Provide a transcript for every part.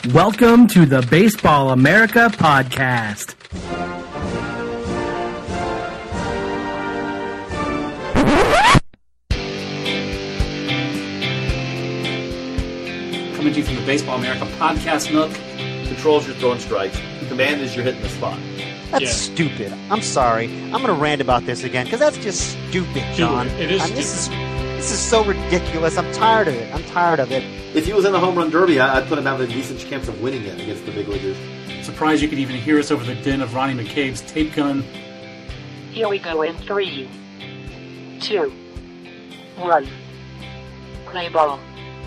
Welcome to the Baseball America podcast. Coming to you from the Baseball America podcast nook. Controls your throwing strikes. Command is you're hitting the spot. That's stupid. I'm sorry. I'm going to rant about this again because that's just stupid, John. It is stupid. This is so ridiculous. I'm tired of it. If he was in the home run derby, I'd put him out with a decent chance of winning it against the big leaguers. Surprised you could even hear us over the din of Ronnie McCabe's tape gun. Here we go in 3, 2, 1. Play ball.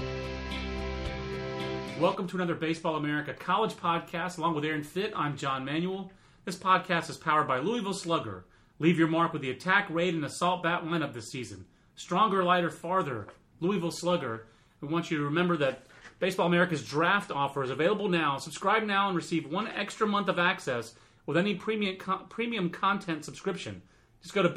Welcome to another Baseball America college podcast. Along with Aaron Fitt, I'm John Manuel. This podcast is powered by Louisville Slugger. Leave your mark with the attack, raid, and assault bat lineup this season. Stronger, lighter, farther. Louisville Slugger. We want you to remember that Baseball America's draft offer is available now. Subscribe now and receive one extra month of access with any premium content subscription. Just go to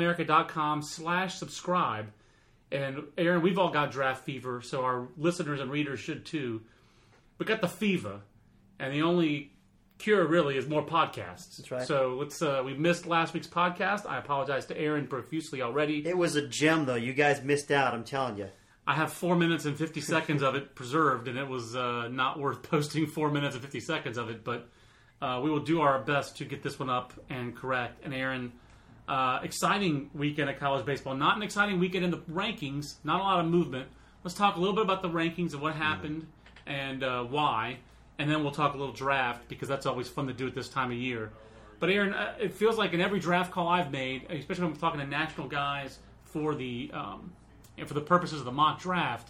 baseballamerica.com/subscribe. And Aaron, we've all got draft fever, so our listeners and readers should too. We got the fever, and the only cure really is more podcasts. That's right. So we missed last week's podcast. I apologize to Aaron profusely already. It was a gem, though. You guys missed out, I'm telling you. I have 4 minutes and 50 seconds of it preserved, and it was not worth posting 4 minutes and 50 seconds of it, but we will do our best to get this one up and correct. And Aaron, exciting weekend of college baseball. Not an exciting weekend in the rankings, not a lot of movement. Let's talk a little bit about the rankings and what happened and why, and then we'll talk a little draft, because that's always fun to do at this time of year. But Aaron, it feels like in every draft call I've made, especially when I'm talking to national guys for the for the purposes of the mock draft,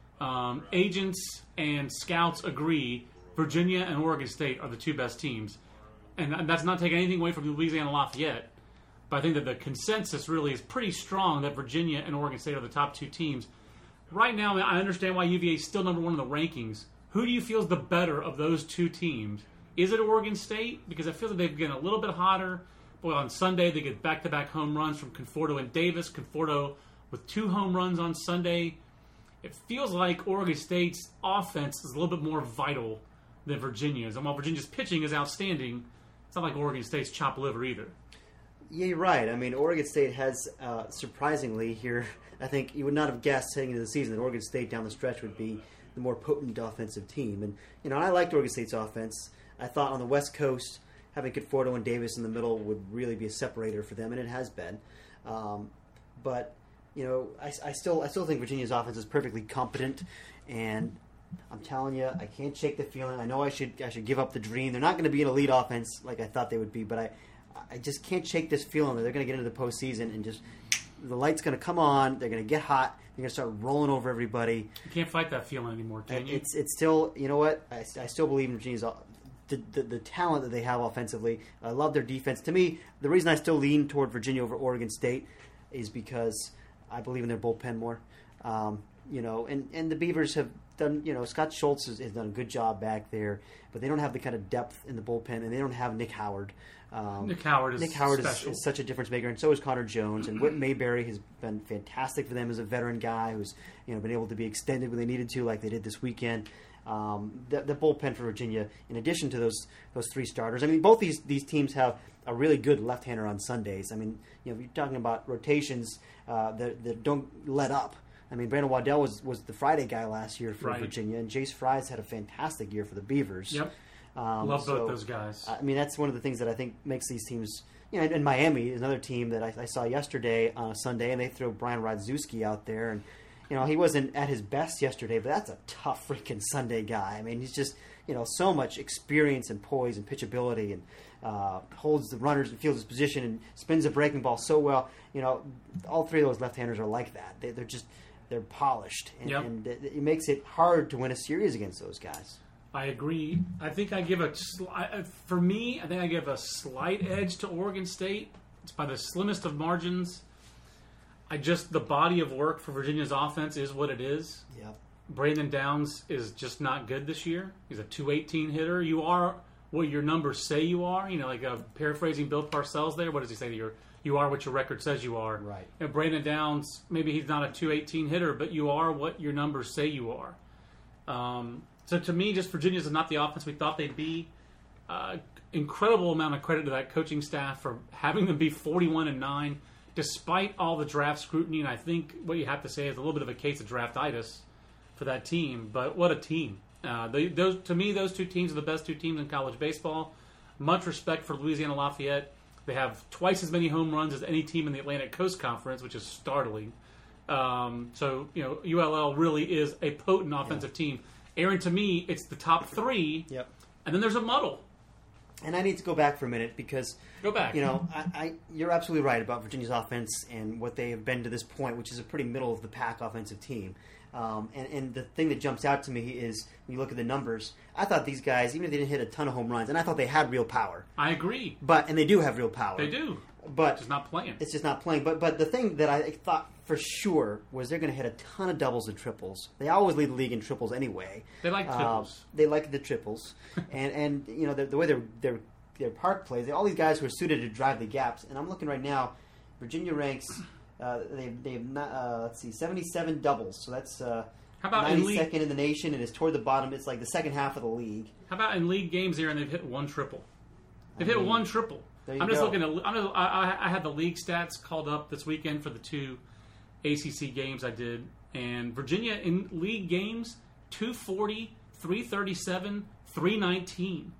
agents and scouts agree Virginia and Oregon State are the two best teams. And that's not taking anything away from Louisiana Lafayette, but I think that the consensus really is pretty strong that Virginia and Oregon State are the top two teams. Right now, I understand why UVA is still number one in the rankings. Who do you feel is the better of those two teams? Is it Oregon State? Because it feels like they've getting a little bit hotter. Boy, on Sunday, they get back-to-back home runs from Conforto and Davis. Conforto with 2 home runs on Sunday. It feels like Oregon State's offense is a little bit more vital than Virginia's. And while Virginia's pitching is outstanding, it's not like Oregon State's chopped liver either. Yeah, you're right. I mean, Oregon State has, surprisingly here, I think you would not have guessed heading into the season that Oregon State down the stretch would be the more potent offensive team. And, I liked Oregon State's offense. I thought on the West Coast, having Conforto and Davis in the middle would really be a separator for them, and it has been. But I still think Virginia's offense is perfectly competent, and I'm telling you, I can't shake the feeling. I know I should give up the dream. They're not going to be an elite offense like I thought they would be, but I just can't shake this feeling that they're going to get into the postseason and just the light's going to come on. They're going to get hot. They're going to start rolling over everybody. You can't fight that feeling anymore, can you? It's still, you know what? I still believe in Virginia's the talent that they have offensively. I love their defense. To me, the reason I still lean toward Virginia over Oregon State is because I believe in their bullpen more. And the Beavers have done, Scott Schultz has done a good job back there, but they don't have the kind of depth in the bullpen, and they don't have Nick Howard. Nick Howard is such a difference maker, and so is Connor Jones. And Whit Mayberry has been fantastic for them as a veteran guy who's been able to be extended when they needed to, like they did this weekend. The bullpen for Virginia, in addition to those 3 starters, I mean, both these teams have a really good left-hander on Sundays. I mean, you're talking about rotations that don't let up. I mean, Brandon Waddell was the Friday guy last year for Virginia, and Jace Fry's had a fantastic year for the Beavers. Yep. Love both those guys. I mean, that's one of the things that I think makes these teams. And Miami is another team that I saw yesterday on a Sunday, and they throw Brian Rodzuski out there, and he wasn't at his best yesterday, but that's a tough freaking Sunday guy. I mean, he's just so much experience and poise and pitchability, and holds the runners and fields his position and spins the breaking ball so well. All 3 of those left-handers are like that. They're polished, and it makes it hard to win a series against those guys. I agree. I think I give a slight edge to Oregon State. It's by the slimmest of margins. The body of work for Virginia's offense is what it is. Yep. Brandon Downs is just not good this year. He's a .218 hitter. You are what your numbers say you are. Paraphrasing Bill Parcells there. What does he say? You are what your record says you are. Right. And Brandon Downs, maybe he's not a .218 hitter, but you are what your numbers say you are. So to me, just Virginia's not the offense we thought they'd be. Incredible amount of credit to that coaching staff for having them be 41-9, despite all the draft scrutiny. And I think what you have to say is a little bit of a case of draftitis for that team. But what a team! To me, those two teams are the best two teams in college baseball. Much respect for Louisiana Lafayette. They have twice as many home runs as any team in the Atlantic Coast Conference, which is startling. So ULL really is a potent offensive team. Aaron, to me, it's the top three. Yep. And then there's a muddle. And I need to go back for a minute because Go back. You're absolutely right about Virginia's offense and what they have been to this point, which is a pretty middle of the pack offensive team. And the thing that jumps out to me is when you look at the numbers, I thought these guys, even if they didn't hit a ton of home runs, and I thought they had real power. I agree. And they do have real power. They do. But it's just not playing. It's just not playing. But the thing that I thought for sure was they're going to hit a ton of doubles and triples. They always lead the league in triples anyway. They like triples. They like the triples, and the way their park plays. All these guys who are suited to drive the gaps. And I'm looking right now. Virginia ranks. They've not, 77 doubles. So that's how about 92nd in the nation, and it's toward the bottom. It's like the second half of the league. How about in league games here, and they've hit one triple. They've hit one triple. I'm just looking at. I had the league stats called up this weekend for the two ACC games I did, and Virginia in league games 240, 337, 319.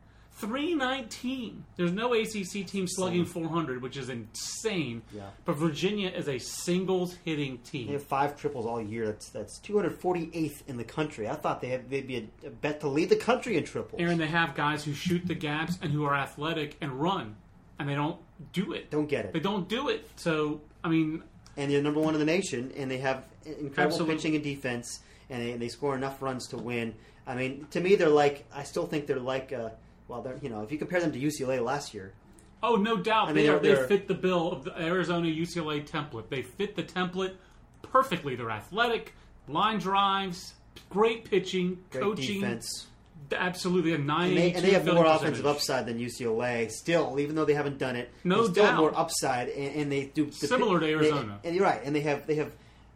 319. There's no ACC team slugging 400, which is insane. Yeah. But Virginia is a singles hitting team. They have 5 triples all year. That's 248th in the country. I thought they'd be a bet to lead the country in triples. Aaron, they have guys who shoot the gaps and who are athletic and run, and they don't do it. Don't get it. They don't do it. So, I mean... And they're number one in the nation, and they have incredible Absolutely. pitching and defense, and they score enough runs to win. I mean, to me, they're like... I still think they're like... if you compare them to UCLA last year... Oh, no doubt. I mean, they fit the bill of the Arizona-UCLA template. They fit the template perfectly. They're athletic, line drives, great pitching, great coaching. Defense. Absolutely. A 982 and they have more percentage. offensive upside than UCLA. Still, even though they haven't done it, No they still have doubt. more upside, and they do... Similar to Arizona. And you're right. And they have they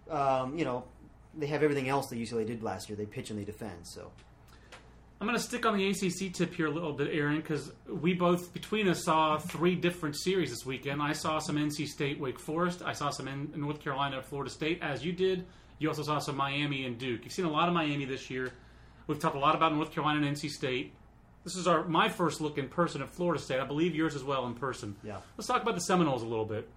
have everything else that UCLA did last year. They pitch and they defend, so... I'm going to stick on the ACC tip here a little bit, Aaron, because we both, between us, saw 3 different series this weekend. I saw some NC State, Wake Forest. I saw some in North Carolina, Florida State, as you did. You also saw some Miami and Duke. You've seen a lot of Miami this year. We've talked a lot about North Carolina and NC State. This is my first look in person at Florida State. I believe yours as well in person. Yeah. Let's talk about the Seminoles a little bit.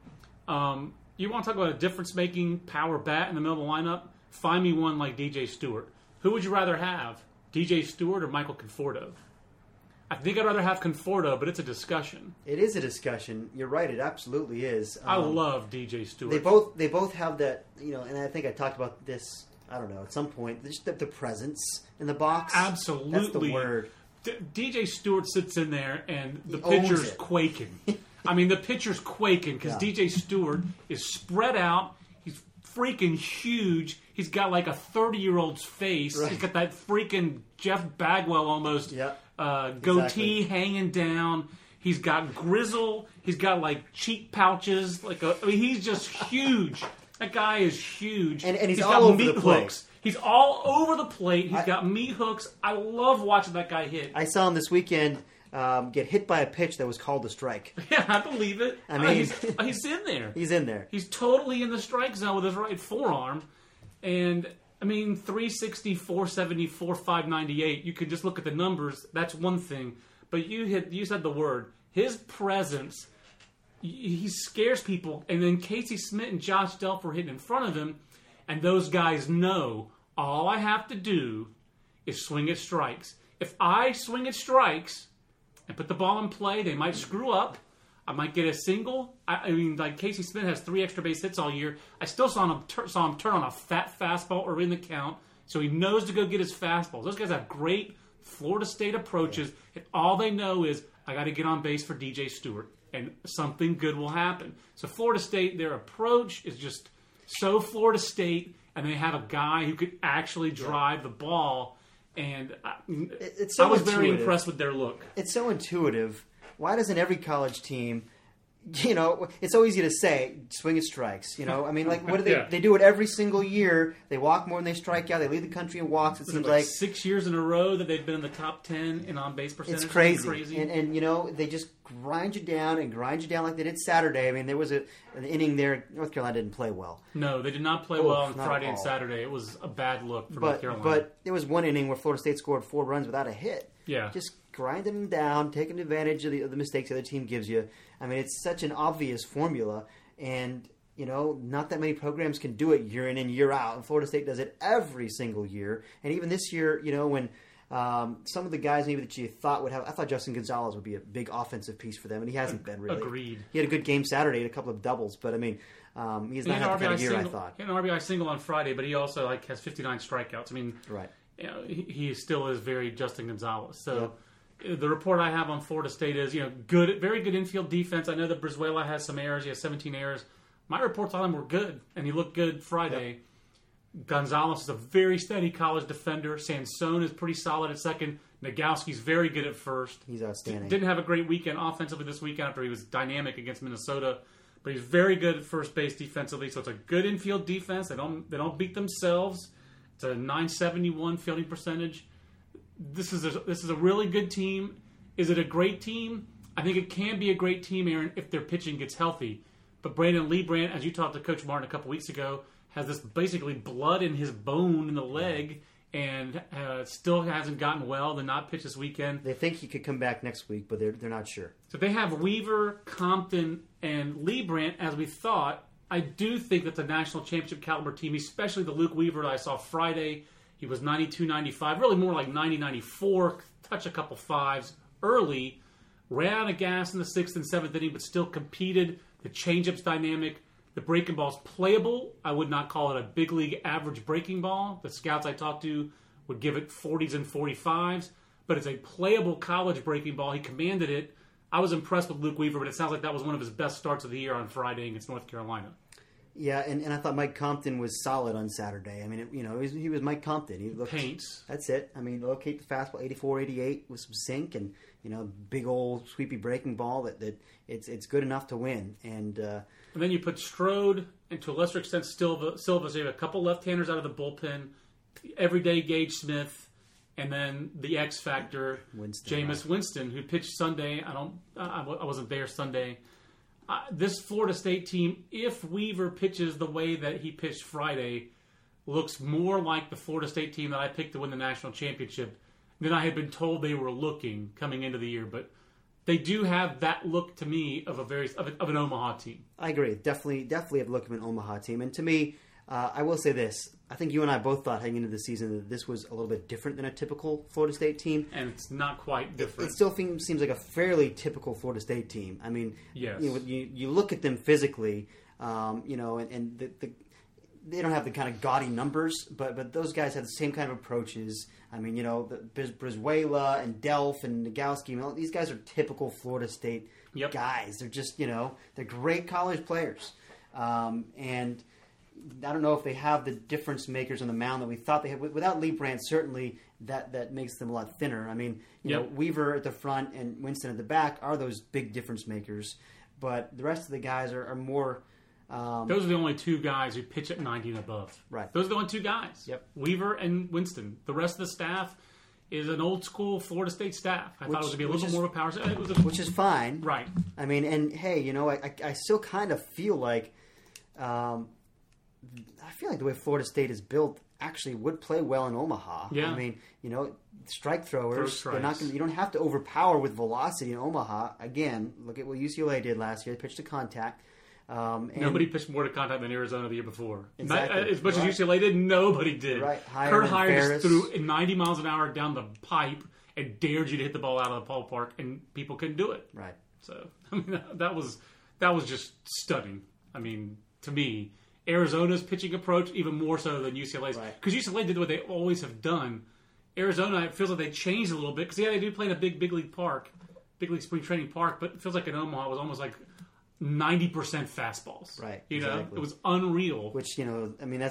You want to talk about a difference-making power bat in the middle of the lineup? Find me one like DJ Stewart. Who would you rather have? DJ Stewart or Michael Conforto? I think I'd rather have Conforto, but it's a discussion. It is a discussion. You're right. It absolutely is. I love DJ Stewart. They both have that, and I think I talked about this, I don't know, at some point, just the presence in the box. Absolutely. That's the word. DJ Stewart sits in there and the He owns pitcher's it. quaking. I mean, the pitcher's quaking because DJ Stewart is spread out. He's freaking huge. He's got like a 30-year-old's face. Right. He's got that freaking Jeff Bagwell almost goatee hanging down. He's got grizzle. He's got like cheek pouches. He's just huge. That guy is huge. And he's got all over meat the plate. hooks. He's all over the plate. He's got meat hooks. I love watching that guy hit. I saw him this weekend get hit by a pitch that was called a strike. Yeah, I believe it. I mean, he's in there. He's in there. He's totally in the strike zone with his right forearm. And, 360, 470, 598. You could just look at the numbers. That's one thing. But you said the word. His presence, he scares people. And then Casey Smith and Josh Delph were hitting in front of him. And those guys know all I have to do is swing at strikes. If I swing at strikes and put the ball in play, they might screw up. I might get a single. Casey Smith has 3 extra base hits all year. I still saw him turn on a fat fastball early in the count, so he knows to go get his fastballs. Those guys have great Florida State approaches, and all they know is, I got to get on base for DJ Stewart, and something good will happen. So Florida State, their approach is just so Florida State, and they have a guy who could actually drive the ball, and It's so I was very intuitive. impressed with their look. It's so intuitive. Why doesn't every college team you know, it's so easy to say, swing at strikes. You know, I mean, like, what do they? Yeah. They do it every single year. They walk more than they strike out. They lead the country in walks. It Was seems it like 6 years in a row that they've been in the top 10 in on-base percentage. it's crazy. Crazy. And you know, they just grind you down like they did Saturday. I mean, there was an inning there. North Carolina didn't play well. No, they did not play Oof, well on not Friday at and all. Saturday. It was a bad look for North Carolina. But there was one inning where Florida State scored 4 runs without a hit. Yeah. Just grinding them down, taking advantage of the mistakes the other team gives you. I mean, it's such an obvious formula, and you know, not that many programs can do it year in and year out. And Florida State does it every single year. And even this year, you know, when some of the guys maybe that you thought would have, I thought Justin Gonzalez would be a big offensive piece for them, and he hasn't been really. Agreed. He had a good game Saturday, had a couple of doubles, but I mean, he's not had the kind of year I thought. He had an RBI single on Friday, but he also has 59 strikeouts. I mean, Right. you know, he still is very Justin Gonzalez. So the report I have on Florida State is, you know, very good infield defense. I know that Brizuela has some errors. He has 17 errors. My reports on him were good, and he looked good Friday. Gonzalez is a very steady college defender. Sansone is pretty solid at second. Nagowski's very good at first. He's outstanding. Didn't have a great weekend offensively this weekend after he was dynamic against Minnesota, but he's very good at first base defensively. So it's a good infield defense. They don't beat themselves. It's a .971 fielding percentage. This is a really good team. Is it a great team? I think it can be a great team, Aaron, if their pitching gets healthy. But Brandon Liebrandt, as you talked to Coach Martin a couple weeks ago, has this basically blood in his bone in the leg, and still hasn't gotten well. Did not pitch this weekend. They think he could come back next week, but they're not sure. So they have Weaver, Compton, and Liebrandt, as we thought. I do think that the national championship caliber team, especially the Luke Weaver that I saw Friday, he was 92-95, really more like 90-94, touch a couple fives early, ran out of gas in the 6th and 7th inning, but still competed. The changeup's dynamic. The breaking ball's playable. I would not call it a big league average breaking ball. The scouts I talked to would give it 40s and 45s, but it's a playable college breaking ball. He commanded it. I was impressed with Luke Weaver, but it sounds like that was one of his best starts of the year on Friday against North Carolina. Yeah, and I thought Mike Compton was solid on Saturday. I mean, he was Mike Compton. He looked, Paints. That's it. I mean, locate the fastball, 84, 88 with some sink, and big old sweepy breaking ball that it's good enough to win. And then you put Strode, and to a lesser extent Silva. So you have a couple left-handers out of the bullpen, everyday Gage Smith, and then the X factor, Jameis Winston, who pitched Sunday. I wasn't there Sunday. This Florida State team, if Weaver pitches the way that he pitched Friday, looks more like the Florida State team that I picked to win the national championship than I had been told they were looking coming into the year. But they do have that look to me of an Omaha team. I agree. Definitely have the look of an Omaha team. And to me, I will say this. I think you and I both thought heading into the season that this was a little bit different than a typical Florida State team. And it's not quite different. It still seems like a fairly typical Florida State team. I mean, yes. You look at them physically, and they don't have the kind of gaudy numbers, but those guys have the same kind of approaches. I mean, Brizuela and Delph and Nagowski, these guys are typical Florida State guys. They're just, they're great college players. And I don't know if they have the difference makers on the mound that we thought they had. Without Liebrandt, certainly that makes them a lot thinner. I mean, Weaver at the front and Winston at the back are those big difference makers, but the rest of the guys are more. Those are the only two guys who pitch at 90 and above. Right. Those are the only two guys. Yep. Weaver and Winston. The rest of the staff is an old school Florida State staff. I thought it was going to be a little bit more of a power. Which is fine. Right. I mean, and hey, I still kind of feel like. I feel like the way Florida State is built actually would play well in Omaha. Yeah. I mean, strike throwers. They're not going. You don't have to overpower with velocity in Omaha. Again, look at what UCLA did last year. They pitched to contact. Nobody pitched more to contact than Arizona the year before. Exactly. As much as UCLA did, nobody did. Right. Kurt Hires threw 90 miles an hour down the pipe and dared you to hit the ball out of the ballpark, and people couldn't do it. Right. So I mean, that was just stunning. I mean, to me, Arizona's pitching approach even more so than UCLA's, because UCLA did what they always have done. Arizona, it feels like they changed a little bit because they do play in a big league park, big league spring training park, but it feels like in Omaha it was almost like 90% fastballs. Right. Exactly. Exactly. It was unreal. Which, I mean, that's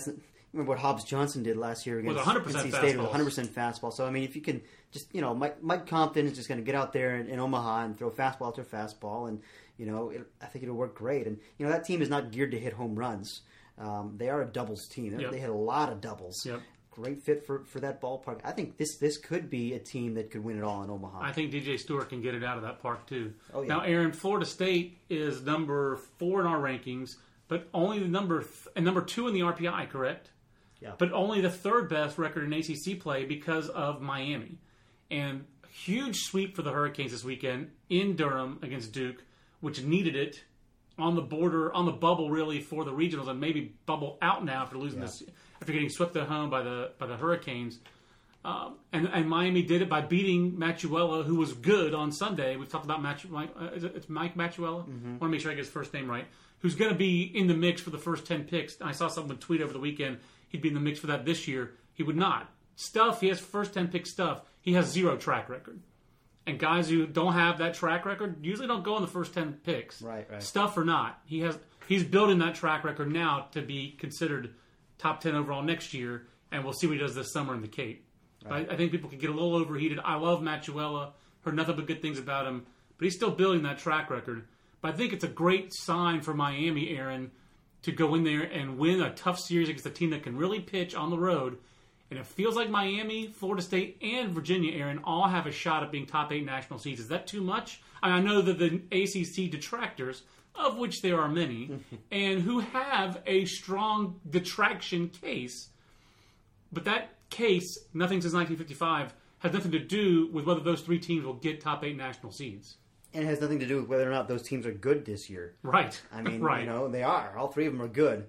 remember what Hobbs Johnson did last year against With 100% NC State with fastballs. 100% fastball. So I mean, if you can just Mike Compton is just going to get out there in Omaha and throw fastball after fastball, and I think it'll work great. And that team is not geared to hit home runs. They are a doubles team. Yep. They hit a lot of doubles. Yep. Great fit for that ballpark. I think this could be a team that could win it all in Omaha. I think DJ Stewart can get it out of that park too. Oh, yeah. Now, Aaron, Florida State is number 4 in our rankings, but only the number 2 in the RPI, correct? Yeah. But only the 3rd best record in ACC play because of Miami. And huge sweep for the Hurricanes this weekend in Durham against Duke, which needed it on the border, on the bubble really for the regionals, and maybe bubble out now after losing this, after getting swept at home by the Hurricanes. And Miami did it by beating Machuela, who was good on Sunday. We've talked about it's Mike Machuela. I want to make sure I get his first name right. Who's going to be in the mix for the first 10 picks. I saw someone tweet over the weekend he'd be in the mix for that this year. He would not. He has first 10 pick stuff. He has 0 track record. And guys who don't have that track record usually don't go in the first 10 picks. Right. Stuff or not. He's building that track record now to be considered top 10 overall next year, and we'll see what he does this summer in the Cape. Right. I think people can get a little overheated. I love Machuela. Heard nothing but good things about him. But he's still building that track record. But I think it's a great sign for Miami, Aaron, to go in there and win a tough series against a team that can really pitch on the road. And it feels like Miami, Florida State, and Virginia, Aaron, all have a shot at being top 8 national seeds. Is that too much? I know that the ACC detractors, of which there are many, and who have a strong detraction case, but that case, nothing since 1955, has nothing to do with whether those 3 teams will get top 8 national seeds. And it has nothing to do with whether or not those teams are good this year. Right. I mean, right. They are. All 3 of them are good.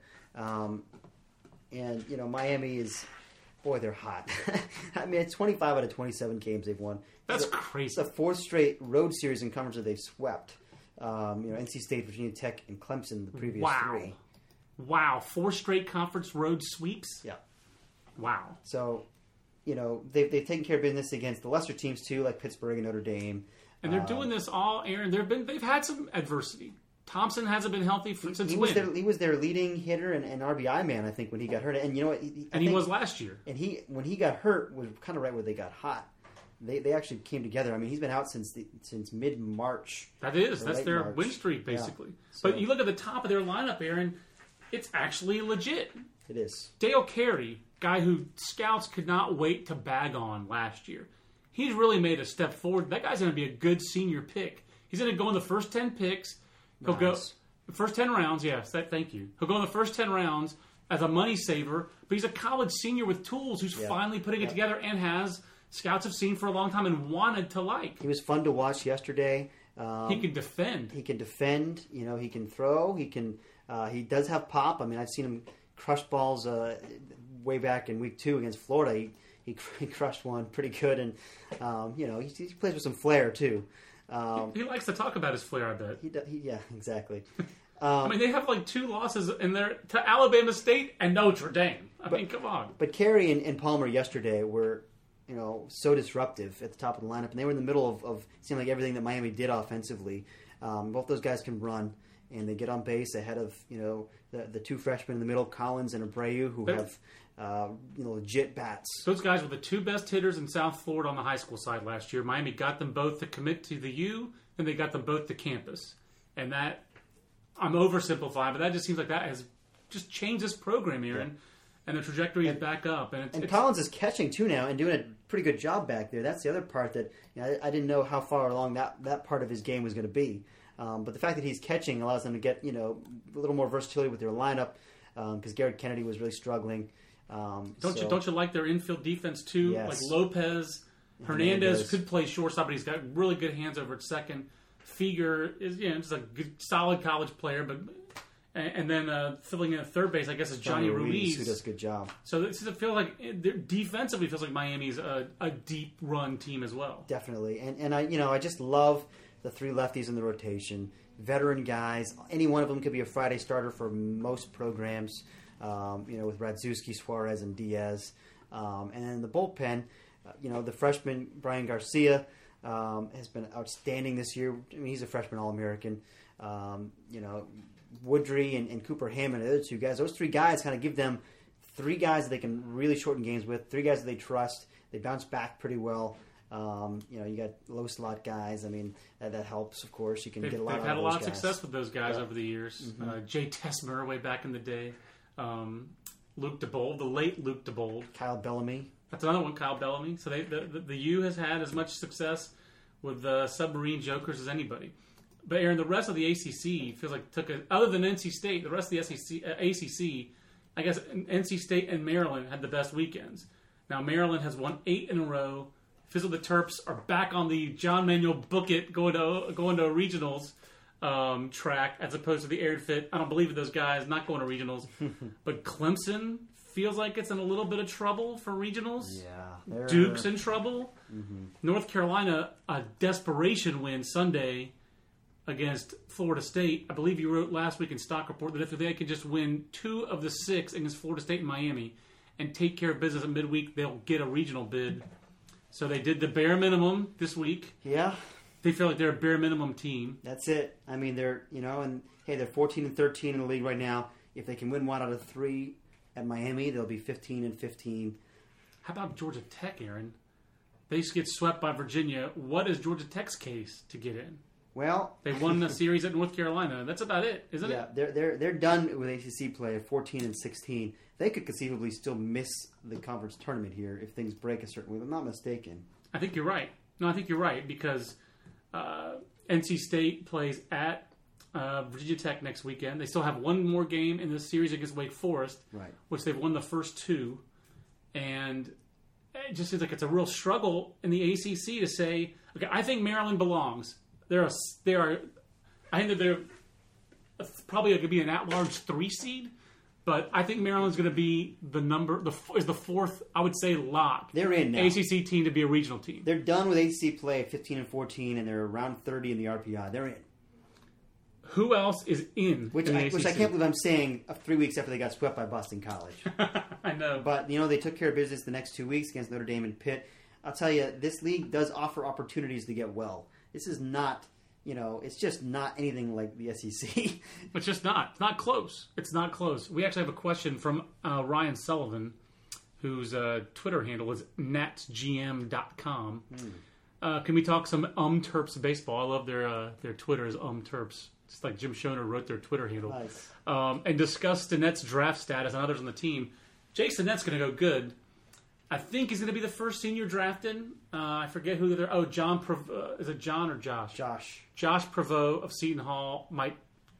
And Miami is, boy, they're hot. I mean, it's 25 out of 27 games they've won. That's It's crazy. the 4th straight road series in conference that they've swept. NC State, Virginia Tech, and Clemson the previous 3. Wow. 4 straight conference road sweeps? Yeah. Wow. So, they've taken care of business against the lesser teams too, like Pittsburgh and Notre Dame. And they're doing this all, Aaron. They've had some adversity. Thompson hasn't been healthy since he was their leading hitter and RBI man, I think, when he got hurt. And you know what? He was last year. And when he got hurt was kind of right where they got hot. They actually came together. I mean, he's been out since mid-March. That's their March. win streak, basically. Yeah. So, but you look at the top of their lineup, Aaron, it's actually legit. It is. Dale Carey, guy who scouts could not wait to bag on last year. He's really made a step forward. That guy's going to be a good senior pick. He's going to go in the first 10 picks. He'll go the first 10 rounds. Yes, thank you. He'll go in the first 10 rounds as a money saver. But he's a college senior with tools who's finally putting it together and has scouts have seen for a long time and wanted to like. He was fun to watch yesterday. He can defend. He can throw. He does have pop. I mean, I've seen him crush balls way back in week 2 against Florida. He crushed one pretty good, and he plays with some flair too. He likes to talk about his flair, I bet. Yeah, exactly. I mean, they have like 2 losses in there to Alabama State and Notre Dame. I mean, come on. But Carey and Palmer yesterday were, so disruptive at the top of the lineup, and they were in the middle of seemed like everything that Miami did offensively. Both those guys can run, and they get on base ahead of the 2 freshmen in the middle, Collins and Abreu, who have legit bats. Those guys were the 2 best hitters in South Florida on the high school side last year. Miami got them both to commit to the U, and they got them both to campus. And that, I'm oversimplifying, but that just seems like that has just changed this program, Aaron. Yeah. And the trajectory is back up. And Collins is catching too now and doing a pretty good job back there. That's the other part that I didn't know how far along that part of his game was going to be. But the fact that he's catching allows them to get a little more versatility with their lineup because Garrett Kennedy was really struggling. Don't you like their infield defense too? Yes. Like Lopez, Hernandez could play shortstop, but he's got really good hands over at second. Feger is just a good, solid college player, but and then filling in at third base, I guess, is Johnny Ruiz, who does a good job. So it feels like defensively, it feels like Miami's a deep run team as well. Definitely, and I just love the 3 lefties in the rotation, veteran guys. Any one of them could be a Friday starter for most programs. With Radzewski, Suarez, and Diaz. And then the bullpen, the freshman Brian Garcia has been outstanding this year. I mean, he's a freshman All-American. Woodry and Cooper Hammond, the other 2 guys. Those 3 guys kind of give them three guys that they can really shorten games with, three guys that they trust. They bounce back pretty well. You got low slot guys. I mean, that helps, of course. You can get a lot. They've had a lot of success with those guys over the years. Mm-hmm. Jay Tesmer way back in the day. Luke DeBold, the late Luke DeBold. Kyle Bellamy. That's another one, Kyle Bellamy. So the U has had as much success with the submarine jokers as anybody. But Aaron, the rest of the ACC feels like other than NC State, the rest of the ACC, I guess NC State and Maryland had the best weekends. Now Maryland has won 8 in a row. Fizzle the Terps are back on the John Manuel Bookett going to regionals track as opposed to the Aired Fit. I don't believe in those guys not going to regionals. But Clemson feels like it's in a little bit of trouble for regionals. Yeah, Duke's in trouble. Mm-hmm. North Carolina, a desperation win Sunday against Florida State. I believe you wrote last week in Stock Report that if they could just win 2 of the 6 against Florida State and Miami and take care of business at midweek, they'll get a regional bid. So they did the bare minimum this week. Yeah. They feel like they're a bare minimum team. That's it. I mean, they're 14-13 in the league right now. If they can win 1 out of 3 at Miami, they'll be 15-15. How about Georgia Tech, Aaron? They used to get swept by Virginia. What is Georgia Tech's case to get in? Well, they won a series at North Carolina. That's about it, isn't it? Yeah, they're done with ACC play at 14-16. They could conceivably still miss the conference tournament here if things break a certain way. If I'm not mistaken. I think you're right. No, I think you're right because NC State plays at Virginia Tech next weekend. They still have one more game in this series against Wake Forest, right, which they've won the first 2. And it just seems like it's a real struggle in the ACC to say, okay, I think Maryland belongs. I think that they're probably going to be an at-large 3 seed, but I think Maryland's going to be the 4th, I would say, lock. They're in now. ACC team to be a regional team. They're done with ACC play at 15-14, and they're around 30 in the RPI. They're in. Who else is in? Which I can't believe I'm saying 3 weeks after they got swept by Boston College. I know. But, they took care of business the next 2 weeks against Notre Dame and Pitt. I'll tell you, this league does offer opportunities to get well. This is not, it's just not anything like the SEC. It's just not. It's not close. It's not close. We actually have a question from Ryan Sullivan, whose Twitter handle is natsgm.com. Can we talk some Terps baseball? I love their Twitter is Terps. Just like Jim Schoner wrote their Twitter handle. Nice. And discuss Stinnette's draft status and others on the team. Jake Stinnette's going to go good. I think he's going to be the first senior drafted. I forget who they're. Oh, John. Is it John or Josh? Josh Prevost of Seton Hall might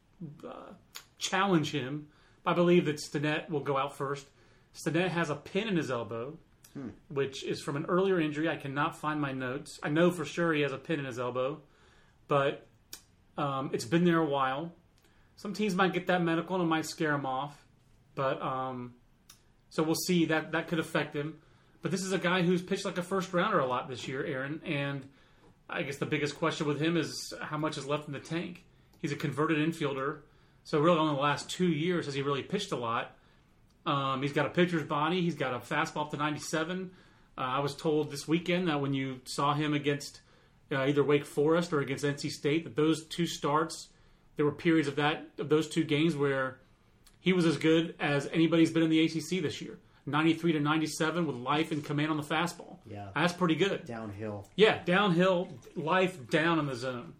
challenge him. I believe that Stinnett will go out first. Stinnett has a pin in his elbow, which is from an earlier injury. I cannot find my notes. I know for sure he has a pin in his elbow, but it's been there a while. Some teams might get that medical and it might scare him off, but so we'll see. That could affect him. But this is a guy who's pitched like a first rounder a lot this year, Aaron. And I guess the biggest question with him is how much is left in the tank. He's a converted infielder. So really only the last 2 years has he really pitched a lot. He's got a pitcher's body. He's got a fastball up to 97. I was told this weekend that when you saw him against either Wake Forest or against NC State, that those 2 starts, there were periods of those 2 games where he was as good as anybody's been in the ACC this year. 93 to 97 with life and command on the fastball. Yeah. That's pretty good. Downhill. Yeah, downhill, life down in the zone.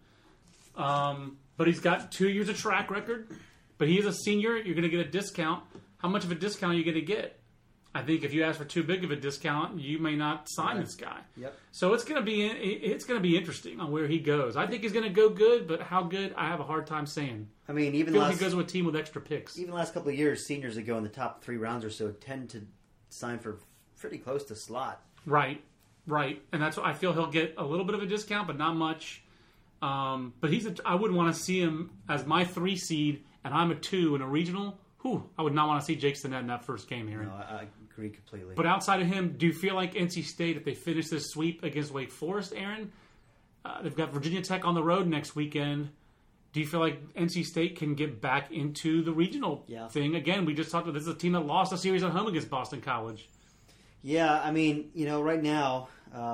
But he's got 2 years of track record. But he is a senior. You're going to get a discount. How much of a discount are you going to get? I think if you ask for too big of a discount, you may not sign this guy. Yep. So it's going to be interesting on where he goes. I think he's going to go good, but how good, I have a hard time saying. I mean, he goes to a team with extra picks. Even the last couple of years, seniors that go in the top 3 rounds or so tend to sign for pretty close to slot. Right. And that's what I feel he'll get a little bit of a discount, but not much. But I wouldn't want to see him as my 3 seed, and I'm a 2 in a regional. I would not want to see Jake Stinnett in that first game here. No, I agree completely. But outside of him, do you feel like NC State, if they finish this sweep against Wake Forest, Aaron, they've got Virginia Tech on the road next weekend. Do you feel like NC State can get back into the regional thing? Again, we just talked about this is a team that lost a series at home against Boston College. Yeah, I mean, right now,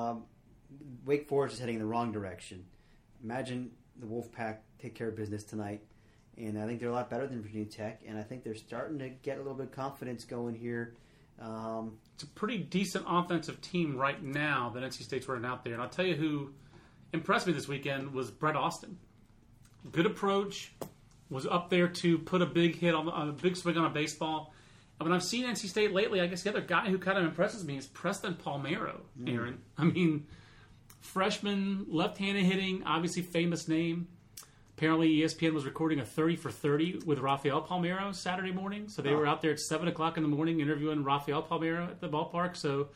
Wake Forest is heading in the wrong direction. Imagine the Wolfpack take care of business tonight. And I think they're a lot better than Virginia Tech. And I think they're starting to get a little bit of confidence going here It's a pretty decent offensive team right now that NC State's running out there. And I'll tell you who impressed me this weekend was Brett Austin. Good approach, was up there to put a big hit on a big swing on a baseball. And when I've seen NC State lately, I guess the other guy who kind of impresses me is Preston Palmeiro, Aaron. I mean, freshman, left-handed hitting, obviously famous name. Apparently, ESPN was recording a 30 for 30 with Rafael Palmeiro Saturday morning. So they were out there at 7 o'clock in the morning interviewing Rafael Palmeiro at the ballpark. So,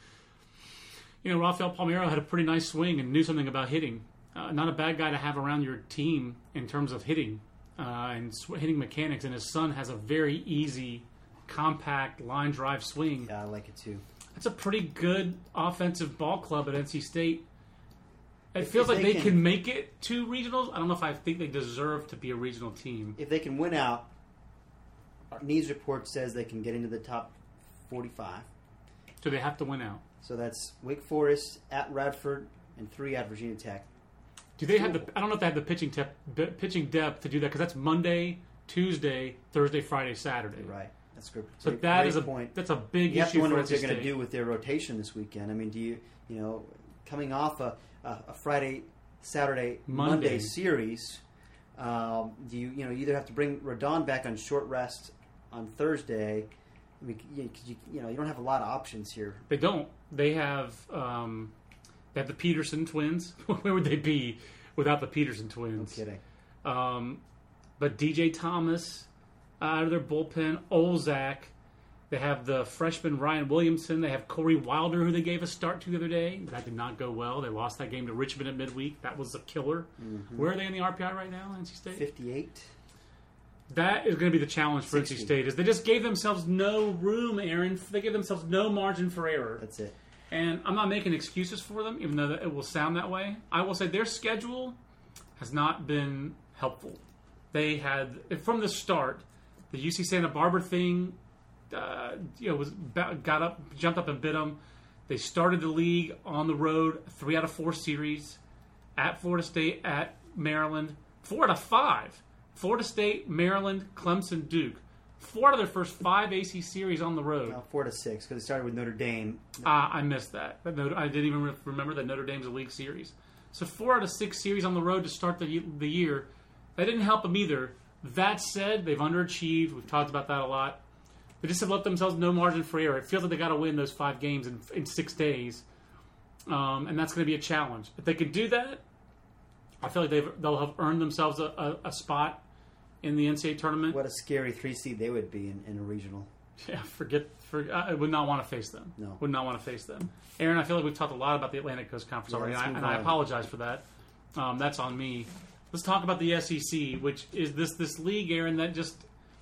Rafael Palmeiro had a pretty nice swing and knew something about hitting. Not a bad guy to have around your team in terms of hitting and hitting mechanics. And his son has a very easy, compact line drive swing. Yeah, I like it too. That's a pretty good offensive ball club at NC State. It feels like they can make it to regionals. I don't know if I think they deserve to be a regional team. If they can win out, News Report says they can get into the top 45. So they have to win out. So that's Wake Forest, at Radford, and 3 at Virginia Tech. Do they have I don't know if they have the pitching depth to do that, because that's Monday, Tuesday, Thursday, Friday, Saturday. Right. That's good. So that is point. That's a big issue. You have to wonder for what they're NC going to State. do with their rotation this weekend. I mean, do you coming off a Friday, Saturday, Monday series, do you either have to bring Rodon back on short rest on Thursday? I mean, you don't have a lot of options here. They don't. They have the Peterson twins. Where would they be without the Peterson twins? No kidding. But DJ Thomas out of their bullpen, Olzak. They have the freshman Ryan Williamson. They have Corey Wilder, who they gave a start to the other day. That did not go well. They lost that game to Richmond at midweek. That was a killer. Mm-hmm. Where are they in the RPI right now, NC State? 58. That is going to be the challenge for 60. NC State. Is they just gave themselves no room, Aaron. They gave themselves no margin for error. That's it. And I'm not making excuses for them, even though it will sound that way. I will say their schedule has not been helpful. They had, from the start, the UC Santa Barbara thing, jumped up and bit them. They started the league on the road, 3 out of 4 series, at Florida State, at Maryland, 4 out of 5. Florida State, Maryland, Clemson, Duke. 4 out of their first 5 AC series on the road. 4 to 6 because they started with Notre Dame. I missed that. I didn't even remember that Notre Dame's a league series. So 4 out of 6 series on the road to start the year. That didn't help them either. That said, they've underachieved. We've talked about that a lot. They just have left themselves no margin for error. It feels like they got to win those 5 games in 6 days, and that's going to be a challenge. If they can do that, I feel like they'll have earned themselves a spot in the NCAA tournament. What a scary 3 seed they would be in a regional. Yeah, I would not want to face them. No. Would not want to face them. Aaron, I feel like we've talked a lot about the Atlantic Coast Conference already, and I apologize for that. That's on me. Let's talk about the SEC, which is this league, Aaron, that just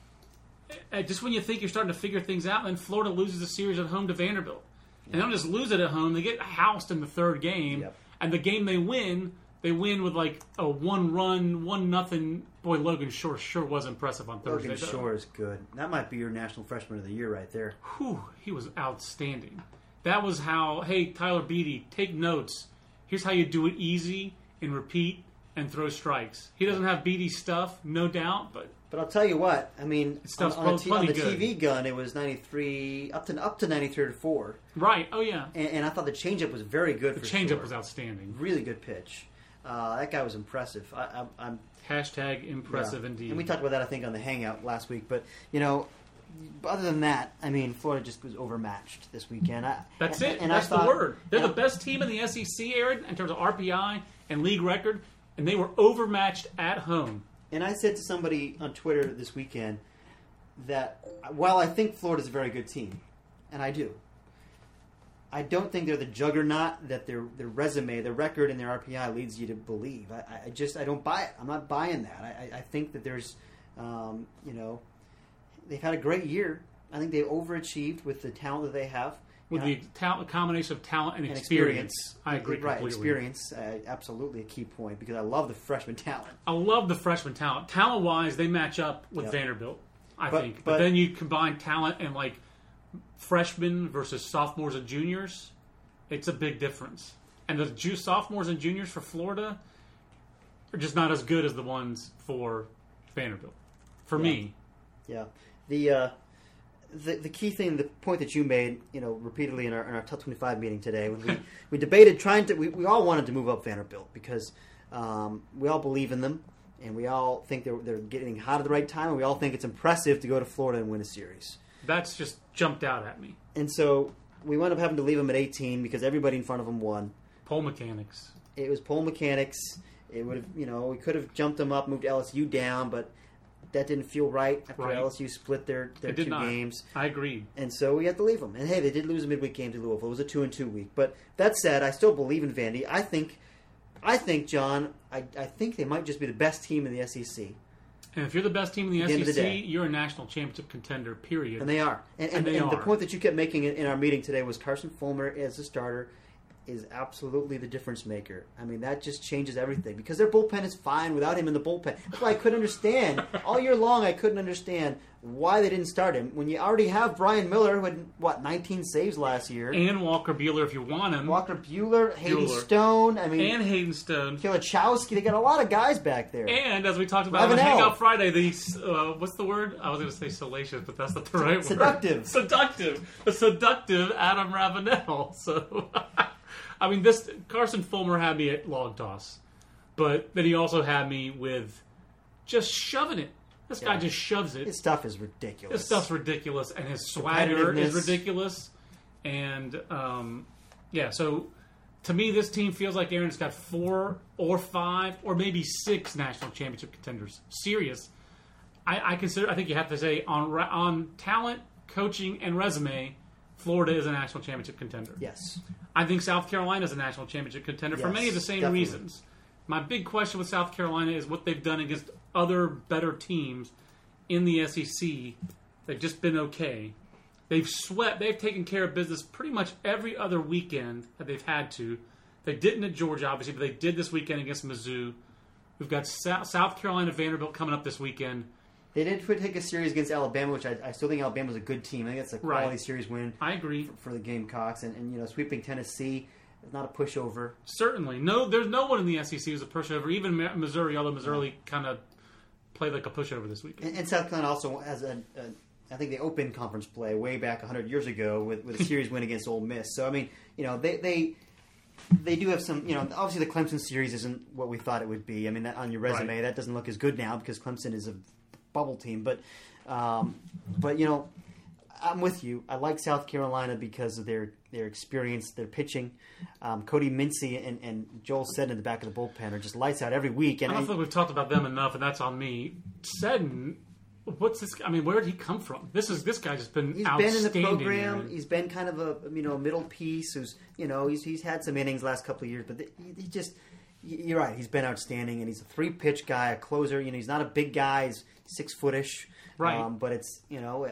when you think you're starting to figure things out, then Florida loses a series at home to Vanderbilt. And they don't just lose it at home, they get housed in the 3rd game. Yep. And the game they win with like a 1-run, 1-0. Boy, Logan Shore sure was impressive on Thursday. Logan Shore is good. That might be your National Freshman of the Year right there. Whew, he was outstanding. That was how, hey, Tyler Beatty, take notes. Here's how you do it easy and repeat and throw strikes. He doesn't have Beatty stuff, no doubt, but I'll tell you what. I mean, on the good. TV gun, it was 93 up to 93 to 4. Right. Oh yeah. And I thought the changeup was very good. The for changeup Shore. was outstanding. Really good pitch. That guy was impressive. I'm Hashtag impressive indeed. And we talked about that, I think, on the Hangout last week. But other than that, I mean, Florida just was overmatched this weekend. That's it. That's the word. They're the best team in the SEC, Aaron, in terms of RPI and league record, and they were overmatched at home. And I said to somebody on Twitter this weekend that while I think Florida's a very good team, and I do, I don't think they're the juggernaut that their resume, their record, and their RPI leads you to believe. I don't buy it. I'm not buying that. I think that there's, they've had a great year. I think they've overachieved with the talent that they have. With the combination of talent and experience. I agree completely. Right, experience, absolutely a key point, because I love the freshman talent. I love the freshman talent. Talent-wise, they match up with Vanderbilt, I think. But then you combine talent and, like, freshmen versus sophomores and juniors, it's a big difference. And the sophomores and juniors for Florida are just not as good as the ones for Vanderbilt, for me. Yeah. the key thing, the point that you made, repeatedly in our Top 25 meeting today, when we debated we all wanted to move up Vanderbilt because we all believe in them, and we all think they're getting hot at the right time, and we all think it's impressive to go to Florida and win a series. That's just jumped out at me. And so we wound up having to leave them at 18 because everybody in front of them won. Pole mechanics. It was pole mechanics. It would have, we could have jumped them up, moved LSU down, but that didn't feel right after LSU split their two games. I agreed. And so we had to leave them. And hey, they did lose a midweek game to Louisville. It was a 2-2 week. But that said, I still believe in Vandy. I think, John, I think they might just be the best team in the SEC. And if you're the best team in the SEC, you're a national championship contender, period. And they are. And the point that you kept making in our meeting today was Carson Fulmer as a starter is absolutely the difference maker. I mean, that just changes everything because their bullpen is fine without him in the bullpen. That's why I couldn't understand. All year long, I couldn't understand why they didn't start him when you already have Brian Miller, who had, 19 saves last year. And Walker Buehler, if you want him. Walker Buehler, Hayden Stone. And Hayden Stone. Kilachowski. They got a lot of guys back there. And, as we talked about on Hangout Friday, what's the word? I was going to say salacious, but that's not the right word. Seductive. The seductive Adam Ravenel. So... I mean, Carson Fulmer had me at long toss, but then he also had me with just shoving it. This guy just shoves it. His stuff is ridiculous. His stuff's ridiculous, and his swagger is ridiculous. And, so to me, this team feels like Aaron's got 4 or 5 or maybe 6 national championship contenders. Serious. I think you have to say on talent, coaching, and resume, Florida is a national championship contender. Yes. I think South Carolina is a national championship contender for many of the same reasons. My big question with South Carolina is what they've done against other better teams in the SEC. They've just been okay. They've taken care of business pretty much every other weekend that they've had to. They didn't at Georgia, obviously, but they did this weekend against Mizzou. We've got South Carolina Vanderbilt coming up this weekend. They did take a series against Alabama, which I still think Alabama's a good team. I think that's a quality series win. I agree. For the Gamecocks. And sweeping Tennessee is not a pushover. Certainly. No, there's no one in the SEC who's a pushover. Even Missouri, although Missouri kind of played like a pushover this week. And South Carolina also has I think they opened conference play way back 100 years ago with a series win against Ole Miss. So, I mean, they do have some, obviously the Clemson series isn't what we thought it would be. I mean, that on your resume, that doesn't look as good now because Clemson is a bubble team, but I'm with you. I like South Carolina because of their experience, their pitching. Cody Mincy and Joel Seddon in the back of the bullpen are just lights out every week. And I don't think we've talked about them enough, and that's on me. Seddon, what's this? I mean, where did he come from? This guy's just been outstanding. He's been in the program. He's been kind of a middle piece. Who's he's had some innings last couple of years, but he just. You're right. He's been outstanding, and he's a 3-pitch guy, a closer. He's not a big guy. He's 6-footish. Right. But it's,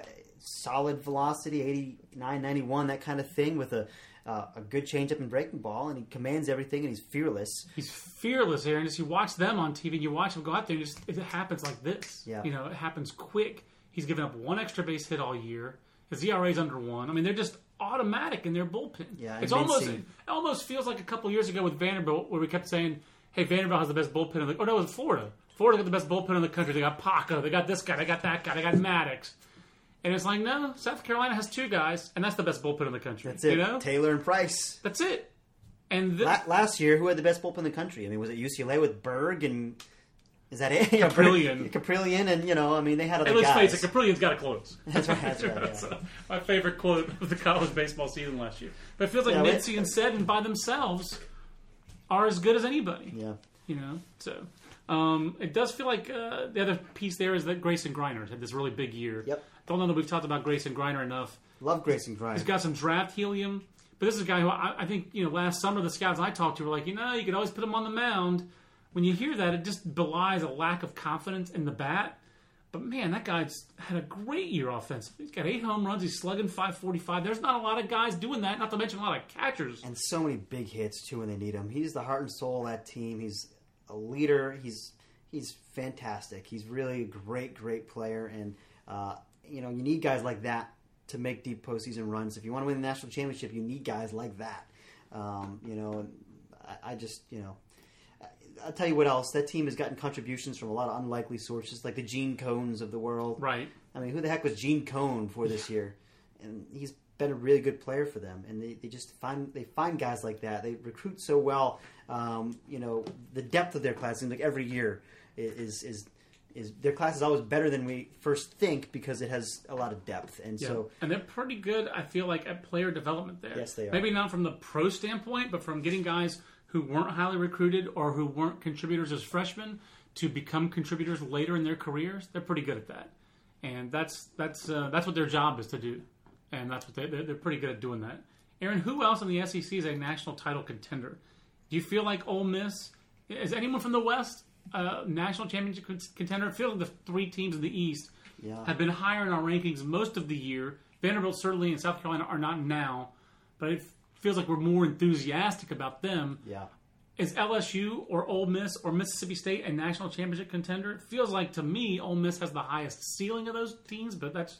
solid velocity, 89, 91, that kind of thing with a good changeup and breaking ball, and he commands everything, and he's fearless. He's fearless, Aaron. Just you watch them on TV, and you watch him go out there, and it happens like this. Yeah. It happens quick. He's given up 1 extra base hit all year. His ERA's under 1. I mean, they're just automatic in their bullpen. Yeah, it almost feels like a couple years ago with Vanderbilt where we kept saying, hey, Vanderbilt has the best bullpen in the... Oh, no, it was Florida. Florida got the best bullpen in the country. They got Paca. They got this guy. They got that guy. They got Maddox. And it's like, no, South Carolina has 2 guys, and that's the best bullpen in the country. That's it. Taylor and Price. That's it. And last year, who had the best bullpen in the country? I mean, was it UCLA with Berg and... Is that it? Caprillion, and they had other guys. Let's face it, Caprilion's got to close. That's right. That's my favorite quote of the college baseball season last year. But it feels like Mincy and Seddon by themselves are as good as anybody. Yeah. So it does feel like the other piece there is that Grayson Griner had this really big year. Yep. Don't know that we've talked about Grayson Griner enough. Love Grayson Griner. He's got some draft helium, but this is a guy who I think last summer the scouts I talked to were like, you could always put him on the mound. When you hear that, it just belies a lack of confidence in the bat. But, man, that guy's had a great year offensively. He's got 8 home runs. He's slugging .545. There's not a lot of guys doing that, not to mention a lot of catchers. And so many big hits, too, when they need him. He's the heart and soul of that team. He's a leader. He's fantastic. He's really a great, great player. And, you need guys like that to make deep postseason runs. If you want to win the national championship, you need guys like that. And I just, I'll tell you what else. That team has gotten contributions from a lot of unlikely sources, like the Gene Cones of the world. Right. I mean, who the heck was Gene Cone for this year? And he's been a really good player for them. And they just find guys like that. They recruit so well. The depth of their class seems like every year is their class is always better than we first think because it has a lot of depth. And and they're pretty good, I feel like, at player development there. Yes, they are. Maybe not from the pro standpoint, but from getting guys who weren't highly recruited or who weren't contributors as freshmen to become contributors later in their careers. They're pretty good at that. And that's what their job is to do. And that's what they're pretty good at doing that. Aaron, who else in the SEC is a national title contender? Do you feel like Ole Miss, is anyone from the West national championship contender? It feels like the three teams in the East have been higher in our rankings most of the year. Vanderbilt certainly and South Carolina are not now, but it feels like we're more enthusiastic about them. Yeah. Is LSU or Ole Miss or Mississippi State a national championship contender? It feels like, to me, Ole Miss has the highest ceiling of those teams, but that's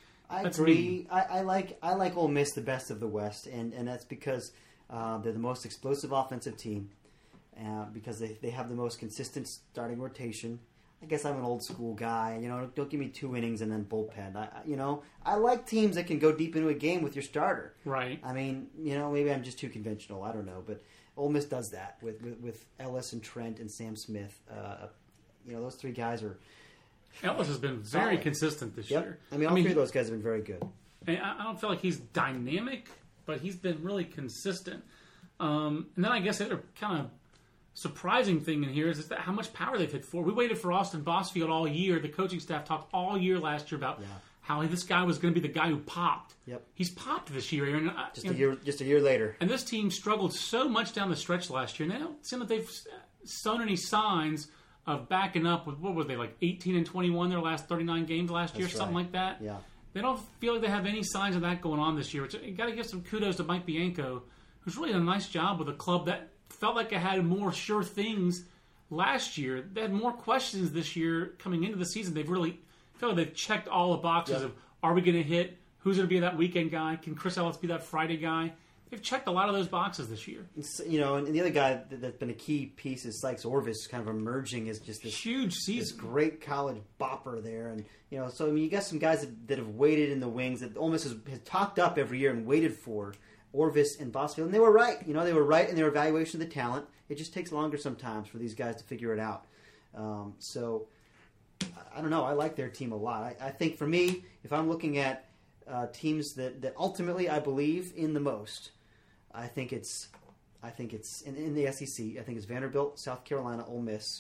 agree. I like Ole Miss the best of the West, and that's because they're the most explosive offensive team, because they have the most consistent starting rotation. I guess I'm an old school guy. Don't give me 2 innings and then bullpen. I like teams that can go deep into a game with your starter. Right. I mean, maybe I'm just too conventional. I don't know, but Ole Miss does that with Ellis and Trent and Sam Smith. Those three guys are. Ellis has been very consistent this year. I mean, all three of those guys have been very good. And I don't feel like he's dynamic, but he's been really consistent. And then I guess the other kind of surprising thing in here is that how much power they've hit for. We waited for Austin Bosfield all year. The coaching staff talked all year last year about how this guy was going to be the guy who popped. Yep. He's popped this year, Aaron. Just a year later. And this team struggled so much down the stretch last year. And they don't seem like they've shown any signs of backing up with, what were they, like 18-21 their last 39 games last year, something like that. Yeah. They don't feel like they have any signs of that going on this year. Which you got to give some kudos to Mike Bianco, who's really done a nice job with a club that felt like it had more sure things last year. They had more questions this year coming into the season. They've really feel like they've checked all the boxes of, are we going to hit? Who's going to be that weekend guy? Can Chris Ellis be that Friday guy? They've checked a lot of those boxes this year. And the other guy that's been a key piece is Sykes Orvis, kind of emerging as just this huge season, this great college bopper there. And so I mean, you got some guys that have waited in the wings that Ole Miss has talked up every year and waited for. Orvis and Bosfield, and they were right. They were right in their evaluation of the talent. It just takes longer sometimes for these guys to figure it out. So I don't know. I like their team a lot. I think for me, if I'm looking at teams that ultimately I believe in the most, I think it's in the SEC. I think it's Vanderbilt, South Carolina, Ole Miss.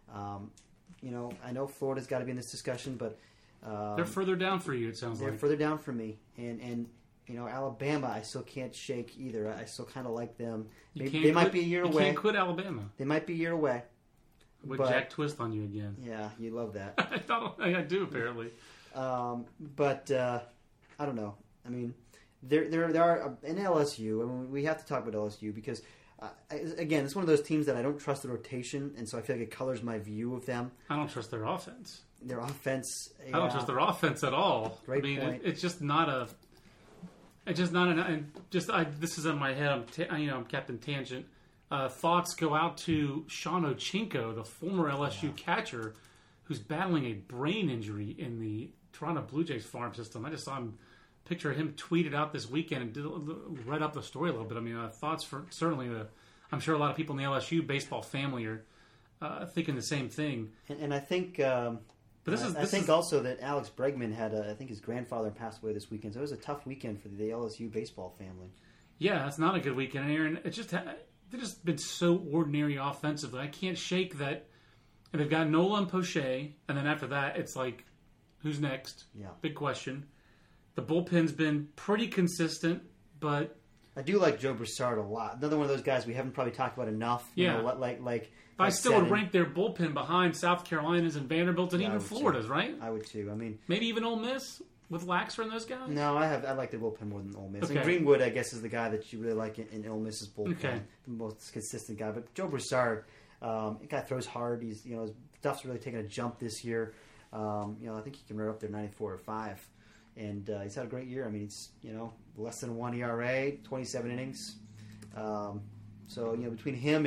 I know Florida's got to be in this discussion, but they're further down for you. It sounds like they're further down for me, and. Alabama, I still can't shake either. I still kind of like them. They might be a year away. You can't quit Alabama. They might be a year away. Would Jack twist on you again? Yeah, you love that. I do, apparently. But I don't know. I mean, there are in LSU. I mean, we have to talk about LSU because, again, it's one of those teams that I don't trust the rotation, and so I feel like it colors my view of them. I don't trust their offense. Their offense. I don't trust their offense at all. Great point. It's just not a. It's just not an. This is in my head. I'm Captain Tangent. Thoughts go out to Sean Ochinko, the former LSU catcher, who's battling a brain injury in the Toronto Blue Jays farm system. I just saw him, picture of him tweeted out this weekend and read up the story a little bit. I mean, thoughts for certainly I'm sure a lot of people in the LSU baseball family are thinking the same thing. And I think. But I think also that Alex Bregman had, I think his grandfather passed away this weekend, so it was a tough weekend for the LSU baseball family. Yeah, it's not a good weekend, Aaron. They've just been so ordinary offensively. I can't shake that. And they've got Nola and Poche, and then after that, it's like, who's next? Yeah, big question. The bullpen's been pretty consistent, but I do like Joe Broussard a lot. Another one of those guys we haven't probably talked about enough. Yeah, But I still would rank their bullpen behind South Carolina's and Vanderbilt's and even Florida's, right? I would too. I mean, maybe even Ole Miss with Laxer and those guys. No, I like their bullpen more than Ole Miss. Okay. And Greenwood, I guess, is the guy that you really like in Ole Miss's bullpen. Okay. The most consistent guy. But Joe Broussard, the guy throws hard. He's his stuff's really taken a jump this year. I think he can run up there 94 or 5, and he's had a great year. I mean, he's less than 1 ERA, 27 innings. So between him and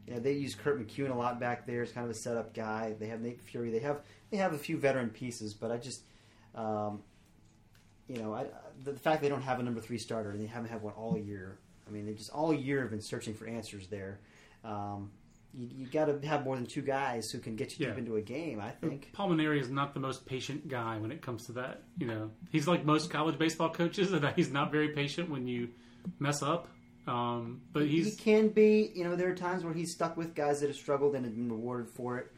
they use Kurt McEwen a lot back there as kind of a setup guy. They have Nate Fury. They have a few veteran pieces, but I just, the fact they don't have a number 3 starter and they haven't had one all year. I mean, they just all year have been searching for answers there. You got to have more than 2 guys who can get you deep into a game, I think. Palmineri is not the most patient guy when it comes to that. He's like most college baseball coaches, and he's not very patient when you mess up. But he can be. There are times where he's stuck with guys that have struggled and have been rewarded for it.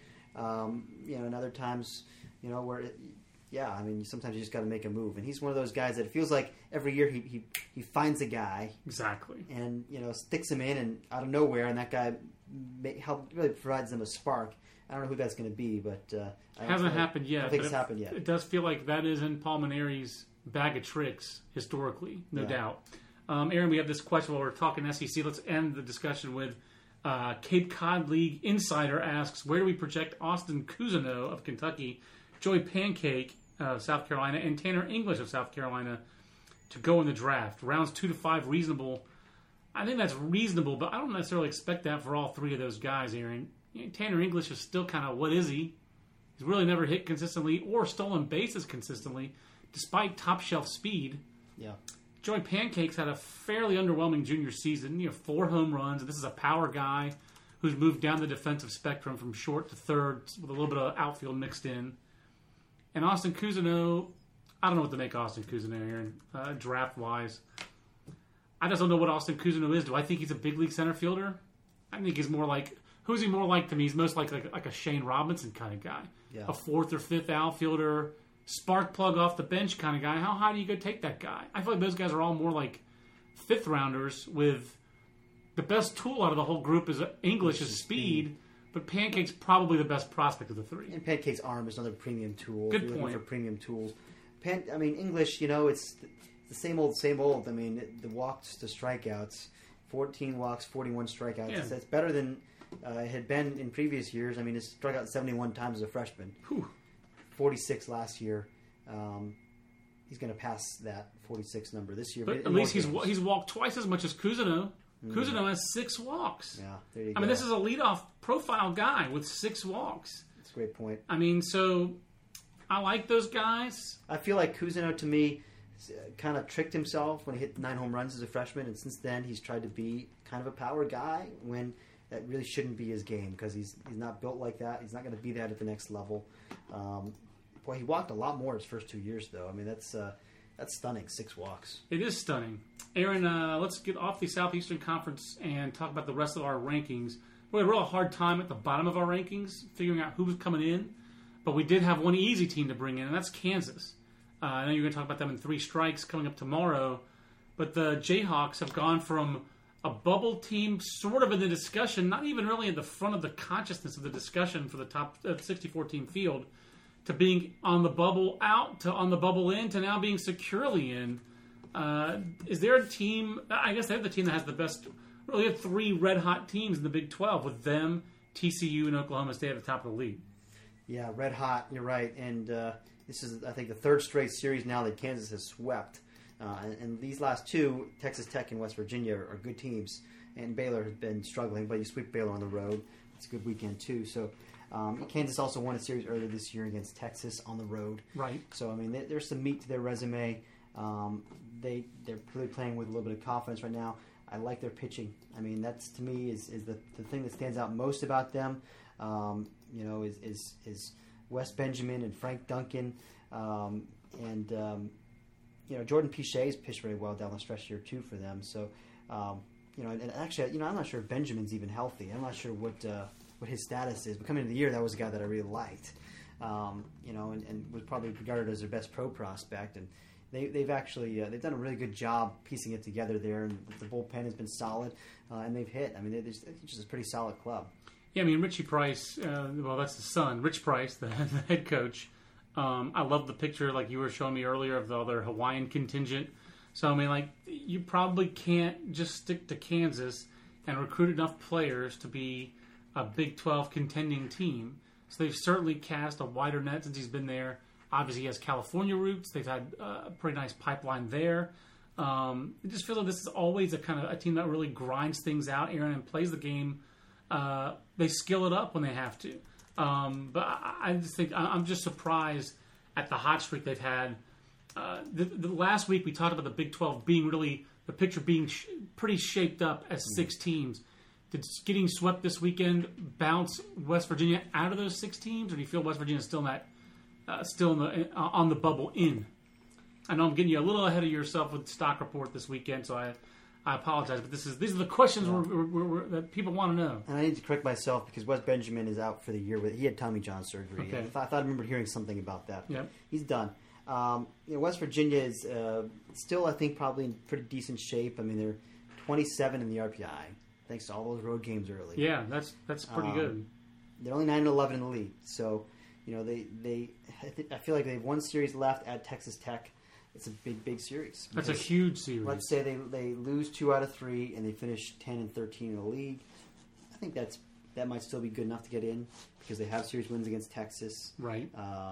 And other times, where sometimes you just got to make a move. And he's one of those guys that it feels like every year he finds a guy exactly, and sticks him in and out of nowhere, and that guy really provides them a spark. I don't know who that's going to be, but hasn't happened yet. I don't think it's happened yet. It does feel like that is in Palmineri's bag of tricks historically, no doubt. Aaron, we have this question while we're talking SEC. Let's end the discussion with Cape Cod League Insider asks, where do we project Austin Cousineau of Kentucky, Joey Pancake of South Carolina, and Tanner English of South Carolina to go in the draft? Rounds 2 to 5 reasonable. I think that's reasonable, but I don't necessarily expect that for all 3 of those guys, Aaron. Tanner English is still kind of, what is he? He's really never hit consistently or stolen bases consistently, despite top-shelf speed. Yeah. Joey Pancake's had a fairly underwhelming junior season. 4 home runs. This is a power guy who's moved down the defensive spectrum from short to third with a little bit of outfield mixed in. And Austin Cousineau, I don't know what to make Austin Cousineau here, draft-wise. I just don't know what Austin Cousineau is. Do I think he's a big league center fielder? I think he's more like, who's he more like to me? He's most like a Shane Robinson kind of guy. Yeah. A 4th or 5th outfielder, spark plug off the bench kind of guy. How high do you go take that guy? I feel like those guys are all more like 5th rounders with the best tool out of the whole group is English is speed, but Pancake's probably the best prospect of the 3. And Pancake's arm is another premium tool. Good if you're point. Looking for premium tools. English, it's the same old. I mean, the walks to strikeouts, 14 walks, 41 strikeouts. Yeah. That's better than it had been in previous years. I mean, he struck out 71 times as a freshman. Whew. 46 last year. He's going to pass that 46 number this year. But at least he's walked twice as much as Cousineau. Cousineau has 6 walks. Yeah, there you go. I mean, this is a leadoff profile guy with 6 walks. That's a great point. I mean, so I like those guys. I feel like Cousineau, to me, kind of tricked himself when he hit 9 home runs as a freshman, and since then he's tried to be kind of a power guy when that really shouldn't be his game because he's not built like that. He's not going to be that at the next level. He walked a lot more his first 2 years, though. I mean, that's stunning, 6 walks. It is stunning. Aaron, let's get off the Southeastern Conference and talk about the rest of our rankings. We had a real hard time at the bottom of our rankings figuring out who was coming in, but we did have one easy team to bring in, and that's Kansas. I know you're going to talk about them in 3 strikes coming up tomorrow, but the Jayhawks have gone from a bubble team sort of in the discussion, not even really in the front of the consciousness of the discussion for the top 64-team field, to being on the bubble out, to on the bubble in, to now being securely in. Is there a team, I guess they have the team that has the best, really have 3 red-hot teams in the Big 12 with them, TCU, and Oklahoma State at the top of the league. Yeah, red hot, you're right. And this is, I think, the 3rd straight series now that Kansas has swept. And these last 2, Texas Tech and West Virginia, are good teams. And Baylor has been struggling, but you sweep Baylor on the road. It's a good weekend, too. So Kansas also won a series earlier this year against Texas on the road. Right. So, I mean, there's some meat to their resume. They're really playing with a little bit of confidence right now. I like their pitching. I mean, that's, to me, is the thing that stands out most about them. Is Wes Benjamin and Frank Duncan. Jordan Pichet's pitched very well down the stretch here, too, for them. So, and actually, I'm not sure if Benjamin's even healthy. I'm not sure what his status is. But coming into the year, that was a guy that I really liked, and was probably regarded as their best pro prospect. And they've actually they've done a really good job piecing it together there. And the bullpen has been solid, and they've hit. I mean, it's just a pretty solid club. Yeah, I mean, Richie Price, that's the son, Rich Price, the head coach. I love the picture, like you were showing me earlier, of the other Hawaiian contingent. So, I mean, like, you probably can't just stick to Kansas and recruit enough players to be a Big 12 contending team. So they've certainly cast a wider net since he's been there. Obviously, he has California roots. They've had a pretty nice pipeline there. I just feel like this is always a kind of a team that really grinds things out, Aaron, and plays the game they skill it up when they have to. But I just think I'm just surprised at the hot streak they've had. The last week we talked about the Big 12 being really the picture being pretty shaped up as 6 teams. Did getting swept this weekend bounce West Virginia out of those 6 teams, or do you feel West Virginia is still on the bubble in? I know I'm getting you a little ahead of yourself with Stock Report this weekend, so I apologize, but these are the questions that people want to know. And I need to correct myself because Wes Benjamin is out for the year. He had Tommy John surgery. Okay. I thought I remembered hearing something about that. Yep. He's done. West Virginia is still, I think, probably in pretty decent shape. I mean, they're 27 in the RPI, thanks to all those road games early. Yeah, that's pretty good. They're only 9-11 in the league, so I feel like they have one series left at Texas Tech. It's a big series. That's a huge series. Let's say they lose 2 out of 3 and they finish 10-13 in the league. I think that might still be good enough to get in because they have series wins against Texas. Right.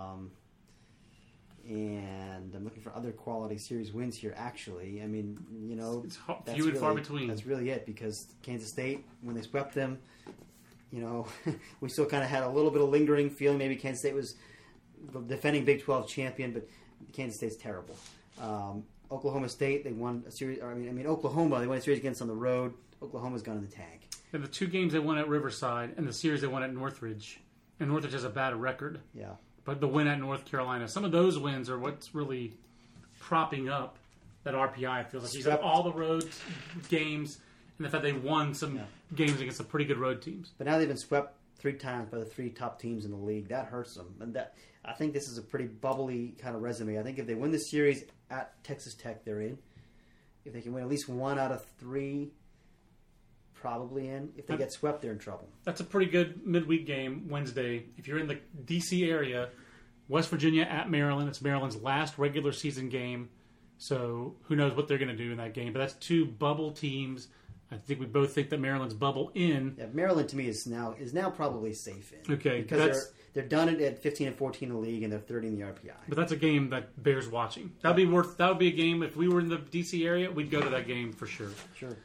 And I'm looking for other quality series wins here. Actually, I mean, it's few and far between. That's really it because Kansas State, when they swept them, we still kind of had a little bit of lingering feeling. Maybe Kansas State was the defending Big 12 champion, but Kansas State's terrible. Oklahoma State, they won a series. Oklahoma, they won a series against on the road. Oklahoma's gone in the tank. And the 2 games they won at Riverside and the series they won at Northridge. And Northridge has a bad record. Yeah. But the win at North Carolina, some of those wins are what's really propping up that RPI. I feel like he's got all the road games, and the fact they won some games against some pretty good road teams. But now they've been swept 3 times by the 3 top teams in the league. That hurts them. And I think this is a pretty bubbly kind of resume. I think if they win the series at Texas Tech, they're in. If they can win at least 1 out of 3, probably in. If they get swept, they're in trouble. That's a pretty good midweek game Wednesday. If you're in the D.C. area, West Virginia at Maryland. It's Maryland's last regular season game. So who knows what they're going to do in that game. But that's 2 bubble teams. I think we both think that Maryland's bubble in. Yeah, Maryland to me is now probably safe in. Okay, because they're done it at 15-14 in the league and they're 30 in the RPI. But that's a game that bears watching. That would be a game if we were in the DC area, we'd go to that game for sure. Sure.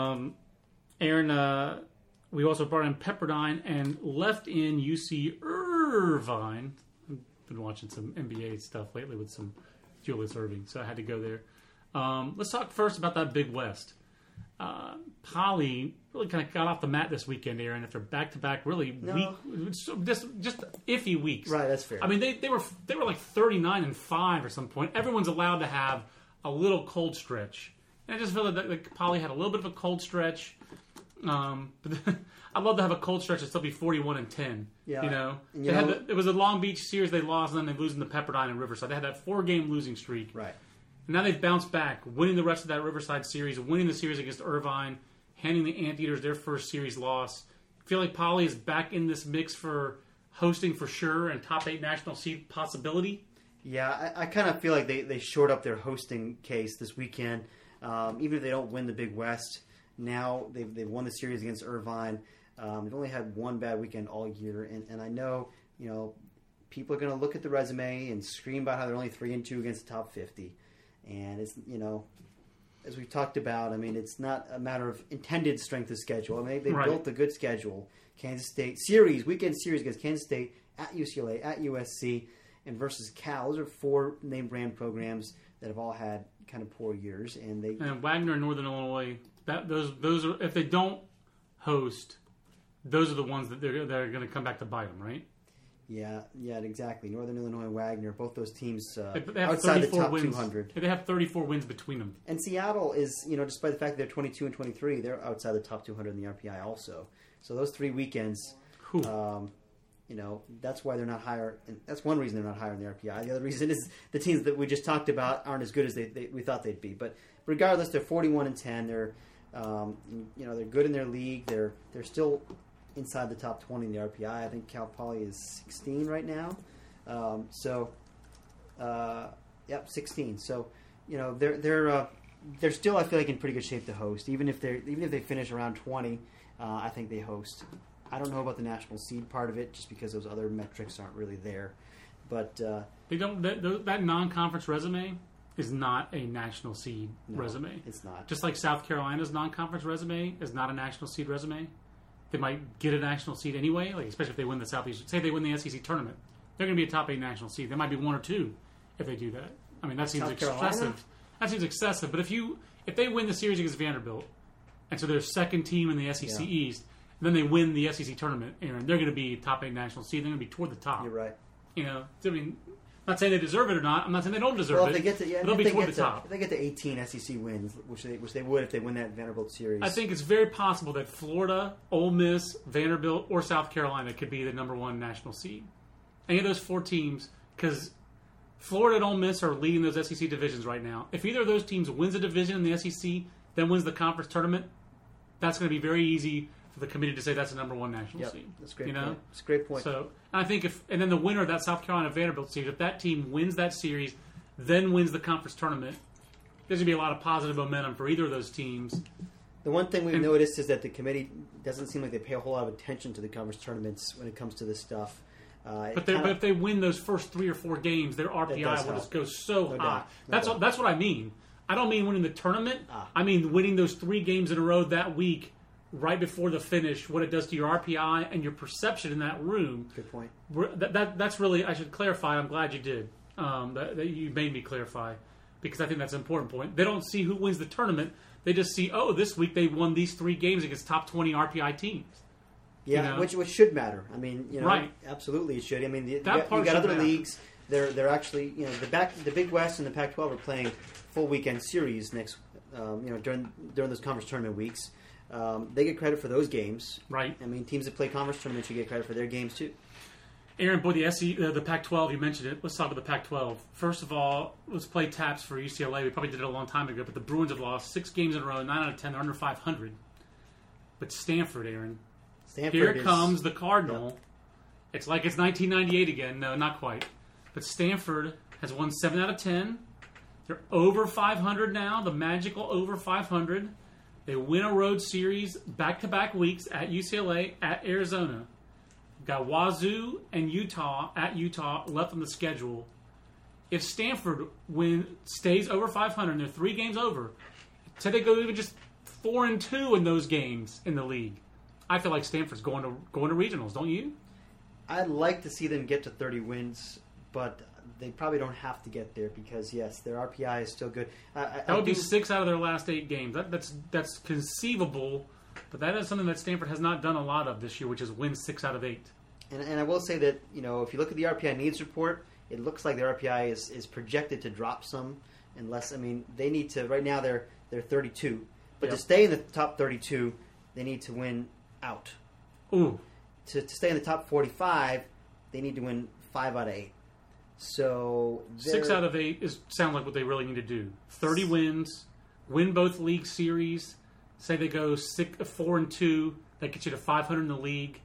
Aaron, we also brought in Pepperdine and left in UC Irvine. I've been watching some NBA stuff lately with some Julius Erving, so I had to go there. Let's talk first about that Big West. Poly really kind of got off the mat this weekend, Aaron, after back-to-back week, just iffy weeks. Right, that's fair. I mean, they were like 39-5 or some point. Everyone's allowed to have a little cold stretch, and I just feel that Poly had a little bit of a cold stretch. But I'd love to have a cold stretch and still be 41-10. Yeah, it was a Long Beach series they lost, and then they losing to Pepperdine and Riverside. They had that 4-game losing streak. Right. And now they've bounced back, winning the rest of that Riverside series, winning the series against Irvine, handing the Anteaters their first series loss. I feel like Poly is back in this mix for hosting for sure and top 8 national seed possibility. Yeah, I kind of feel like they shored up their hosting case this weekend. Even if they don't win the Big West, now they've won the series against Irvine. They've only had one bad weekend all year, and I know people are going to look at the resume and scream about how they're only 3-2 against the top 50. And it's, as we've talked about, I mean, it's not a matter of intended strength of schedule. I mean, they built a good schedule. Kansas State weekend series against Kansas State, at UCLA, at USC, and versus Cal. Those are 4 name brand programs that have all had kind of poor years. And Wagner and Northern Illinois, those are, if they don't host, those are the ones that they're going to come back to bite them, right? Yeah, exactly. Northern Illinois, Wagner, both those teams they have outside the top wins. 200. They have 34 wins between them. And Seattle is, despite the fact that they're 22 and 23, they're outside the top 200 in the RPI also. So those 3 weekends, that's why they're not higher. And that's one reason they're not higher in the RPI. The other reason is the teams that we just talked about aren't as good as we thought they'd be. But regardless, they're 41-10. They're they're good in their league. They're still inside the top 20 in the RPI. I think Cal Poly is 16 right now. 16. So, they're still, I feel like, in pretty good shape to host. Even if they finish around 20, I think they host. I don't know about the national seed part of it, just because those other metrics aren't really there. But they don't. That non-conference resume is not a national seed resume. It's not. Just like South Carolina's non-conference resume is not a national seed resume. They might get a national seed anyway, like especially if they win the Southeast. Say they win the SEC tournament, they're going to be a top 8 national seed. There might be 1 or 2 if they do that. I mean, that seems South Carolina? excessive. That seems excessive. But if they win the series against Vanderbilt, and so they're second team in the SEC East, and then they win the SEC tournament, Aaron, they're going to be a top 8 national seed. They're going to be toward the top. You're right. You know, I mean, I'm not saying they deserve it or not. I'm not saying they don't deserve Well, it. if they get to, but they'll be toward the to, top. if they get to 18 SEC wins, which they would if they win that Vanderbilt series. I think it's very possible that Florida, Ole Miss, Vanderbilt, or South Carolina could be the number 1 national seed. Any of those 4 teams, because Florida and Ole Miss are leading those SEC divisions right now. If either of those teams wins a division in the SEC, then wins the conference tournament, that's going to be very easy for the committee to say that's the number 1 national seed. That's a great you know? point. That's a great point. So I think and then the winner of that South Carolina Vanderbilt series, if that team wins that series, then wins the conference tournament, there's going to be a lot of positive momentum for either of those teams. The one thing we've noticed is that the committee doesn't seem like they pay a whole lot of attention to the conference tournaments when it comes to this stuff. But if they win those first 3 or 4 games, their RPI will just go so high. That's what I mean. I don't mean winning the tournament. I mean winning those 3 games in a row that week, right before the finish. What it does to your RPI and your perception in that room. Good point. That's really, I should clarify. I'm glad you did. That you made me clarify, because I think that's an important point. They don't see who wins the tournament. They just see, this week they won these 3 games against top 20 RPI teams. Yeah, you know? which should matter. I mean, right. Absolutely it should. I mean, you part got should other matter. leagues. They're actually, the Big West and the Pac-12 are playing full weekend series next. During those conference tournament weeks, they get credit for those games. Right. I mean, teams that play conference tournaments should get credit for their games too. Aaron, boy, the Pac-12, you mentioned it. Let's talk about the Pac-12. First of all, let's play taps for UCLA. We probably did it a long time ago, but the Bruins have lost 6 games in a row, 9 out of 10. They're under 500. But Stanford, Aaron. Here comes the Cardinal. Yep. It's like it's 1998 again. No, not quite. But Stanford has won 7 out of 10. They're over 500 now, the magical over 500. They win a road series back-to-back weeks at UCLA, at Arizona. Got Wazoo and Utah at Utah left on the schedule. If Stanford stays over 500, and they're 3 games over, say they go even just 4-2 in those games in the league, I feel like Stanford's going to regionals, don't you? I'd like to see them get to 30 wins, but they probably don't have to get there because, yes, their RPI is still good. That would be 6 out of their last 8 games. That's conceivable, but that is something that Stanford has not done a lot of this year, which is win 6 out of 8. And I will say that, if you look at the RPI needs report, it looks like their RPI is projected to drop some unless, they need to, right now they're 32. But to stay in the top 32, they need to win out. Ooh. To stay in the top 45, they need to win 5 out of 8. So 6 out of 8 sound like what they really need to do. 30 wins, win both league series. Say they go 4-2, that gets you to 500 in the league.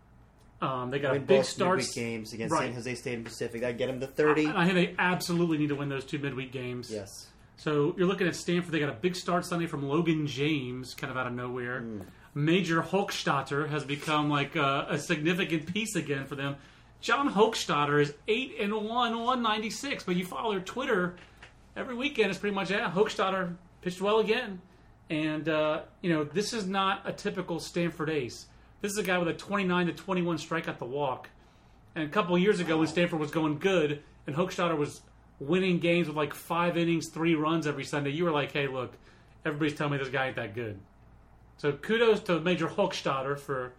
They got win a big both start. midweek games against San Jose State and Pacific. That get them to 30. I think they absolutely need to win those 2 midweek games. Yes. So you're looking at Stanford. They got a big start Sunday from Logan James, kind of out of nowhere. Major Hochstadter has become like a significant piece again for them. John Hochstadter is 8-1, 196. But you follow their Twitter every weekend. It's pretty much Hochstadter pitched well again, and this is not a typical Stanford ace. This is a guy with a 29-21 strikeout to walk. And a couple of years ago, when Stanford was going good and Hochstadter was winning games with like 5 innings, 3 runs every Sunday, you were like, "Hey, look, everybody's telling me this guy ain't that good." So kudos to Major Hochstadter for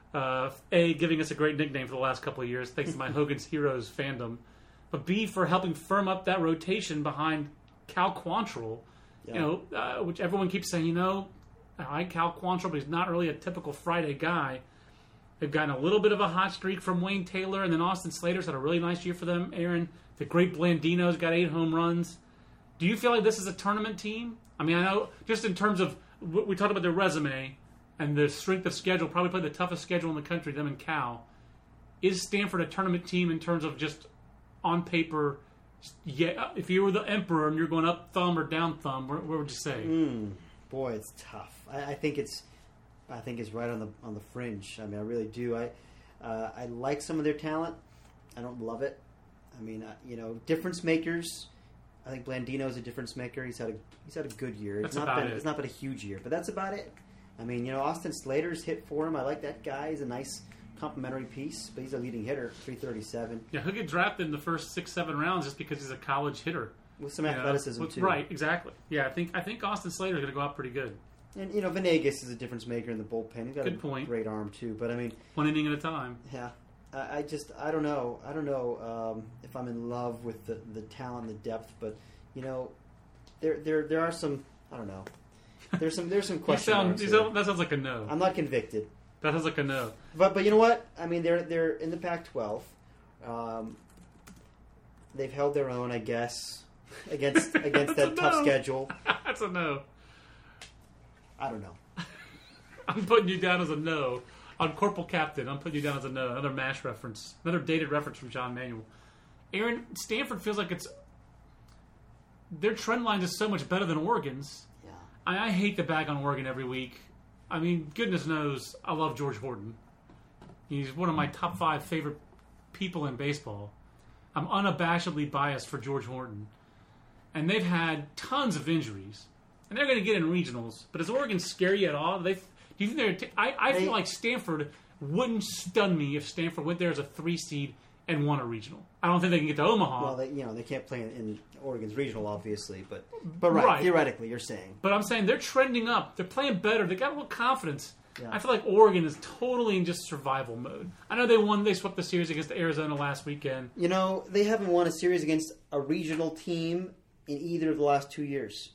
giving us a great nickname for the last couple of years, thanks to my Hogan's Heroes fandom, but B, for helping firm up that rotation behind Cal Quantrill, which everyone keeps saying, I like Cal Quantrill, but he's not really a typical Friday guy. They've gotten a little bit of a hot streak from Wayne Taylor, and then Austin Slater's had a really nice year for them. Aaron, the great Blandino's got 8 home runs. Do you feel like this is a tournament team? I know just in terms of, we talked about their resume and the strength of schedule, probably play the toughest schedule in the country, them and Cal. Is Stanford a tournament team in terms of just on paper? Yeah, if you were the emperor and you're going up thumb or down thumb, where would you say? Boy, it's tough. I think it's right on the fringe. I really do. I like some of their talent. I don't love it. Difference makers. I think Blandino's a difference maker. He's had a good year. It's not been a huge year, but that's about it. I mean, Austin Slater's hit for him. I like that guy. He's a nice complimentary piece, but he's a leading hitter, 337. Yeah, he'll get drafted in the first 6-7 rounds just because he's a college hitter. With some athleticism, too. Right, exactly. Yeah, I think Austin Slater's going to go out pretty good. And, Venegas is a difference maker in the bullpen. He's got Good point. Great arm, too. But, I mean... One inning at a time. Yeah. I don't know. I don't know if I'm in love with the talent and the depth, but, there are some... I don't know. There's some question marks. That sounds like a no. I'm not convicted. That sounds like a no. But you know what? I mean, they're in the Pac-12. They've held their own, I guess, against that tough schedule. That's a no. I don't know. I'm putting you down as a no. On Corporal Captain, I'm putting you down as a no. Another MASH reference. Another dated reference from John Manuel. Aaron, Stanford feels like their trend line is so much better than Oregon's. Yeah. I hate to bag on Oregon every week. I mean, goodness knows I love George Horton. He's one of my top 5 favorite people in baseball. I'm unabashedly biased for George Horton. And they've had tons of injuries. And they're going to get in regionals. But does Oregon scare you at all? Do you think I feel like Stanford wouldn't stun me if Stanford went there as a 3 seed and won a regional. I don't think they can get to Omaha. Well, they can't play in Oregon's regional, obviously. But right, theoretically, you're saying. But I'm saying they're trending up. They're playing better. They got a little confidence. Yeah. I feel like Oregon is totally in just survival mode. I know they swept the series against Arizona last weekend. They haven't won a series against a regional team in either of the last 2 years.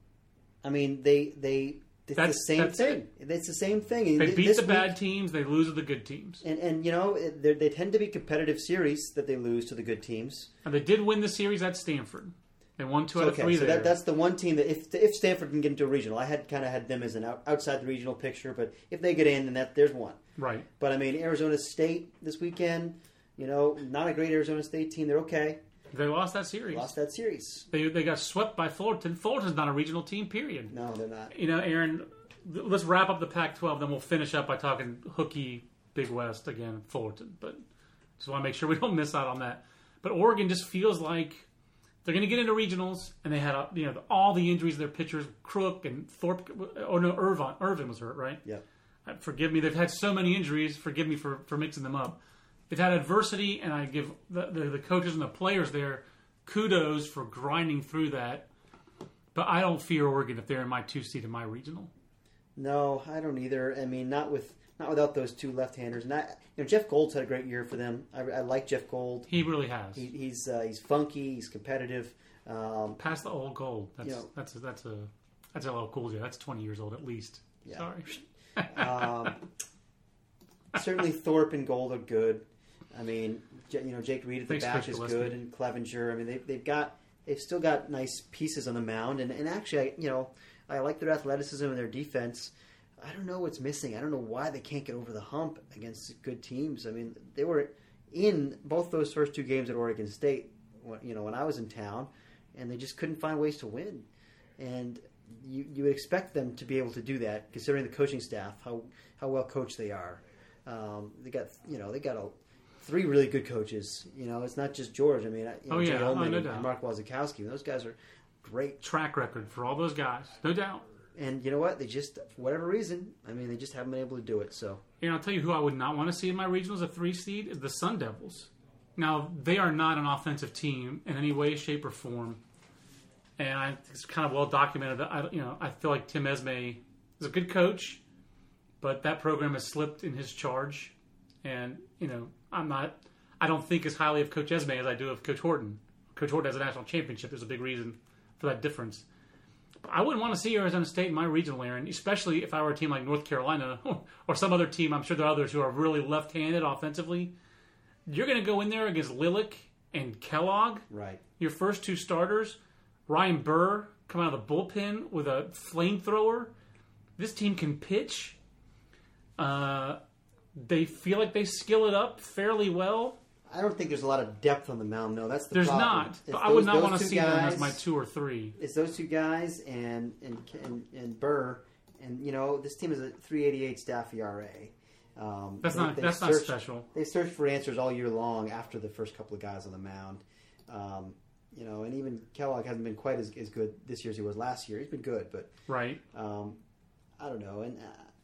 I mean, it's the same thing. It's the same thing. They beat the bad teams. They lose to the good teams. And they tend to be competitive series that they lose to the good teams. And they did win the series at Stanford. They won 2 out of 3 so there. That's the one team that if Stanford can get into a regional, I had them as an outside the regional picture. But if they get in, then there's one. Right. But I mean, Arizona State this weekend, not a great Arizona State team. They're okay. They lost that series. They got swept by Fullerton. Fullerton's not a regional team, period. No, they're not. Aaron, let's wrap up the Pac-12, then we'll finish up by talking hooky Big West again, Fullerton. But just want to make sure we don't miss out on that. But Oregon just feels like they're going to get into regionals, and they had all the injuries of their pitchers, Crook and Thorpe. Oh no, Irvin was hurt, right? Yeah. Forgive me. They've had so many injuries. Forgive me for mixing them up. They've had adversity, and I give the coaches and the players there kudos for grinding through that. But I don't fear Oregon if they're in my 2 seed in my regional. No, I don't either. I mean, not without those 2 left-handers. And Jeff Gold's had a great year for them. I like Jeff Gold. He really has. He's funky. He's competitive. Past the old Gold. That's a LL Cool J. That's 20 years old at least. Yeah. Sorry. Certainly, Thorpe and Gold are good. I mean, Jake Reed at the back is good, and Clevenger. I mean, they've still got nice pieces on the mound, and actually, I like their athleticism and their defense. I don't know what's missing. I don't know why they can't get over the hump against good teams. I mean, they were in both those first 2 games at Oregon State, when I was in town, and they just couldn't find ways to win. And you would expect them to be able to do that, considering the coaching staff, how well coached they are. They got 3 really good coaches. It's not just George. I mean, Jay Ullman and Mark Wazakowski. Those guys are great. Track record for all those guys, no doubt. And you know what? They just, for whatever reason, they just haven't been able to do it. So, I'll tell you who I would not want to see in my regionals, a 3 seed, is the Sun Devils. Now, they are not an offensive team in any way, shape, or form. And it's kind of well documented that I feel like Tim Esme is a good coach, but that program has slipped in his charge. And I don't think as highly of Coach Esme as I do of Coach Horton. Coach Horton has a national championship. There's a big reason for that difference. But I wouldn't want to see Arizona State in my regional, Aaron, especially if I were a team like North Carolina or some other team. I'm sure there are others who are really left-handed offensively. You're going to go in there against Lilac and Kellogg. Right. Your first 2 starters. Ryan Burr come out of the bullpen with a flamethrower. This team can pitch. They feel like they skill it up fairly well. I don't think there's a lot of depth on the mound, though. That's the problem. There's not. But I would not want to see them as my 2 or 3. It's those 2 guys and Burr, and this team is a 3.88 staff ERA. That's not special. They searched for answers all year long after the first couple of guys on the mound. And even Kellogg hasn't been quite as good this year as he was last year. He's been good, but right. I don't know. And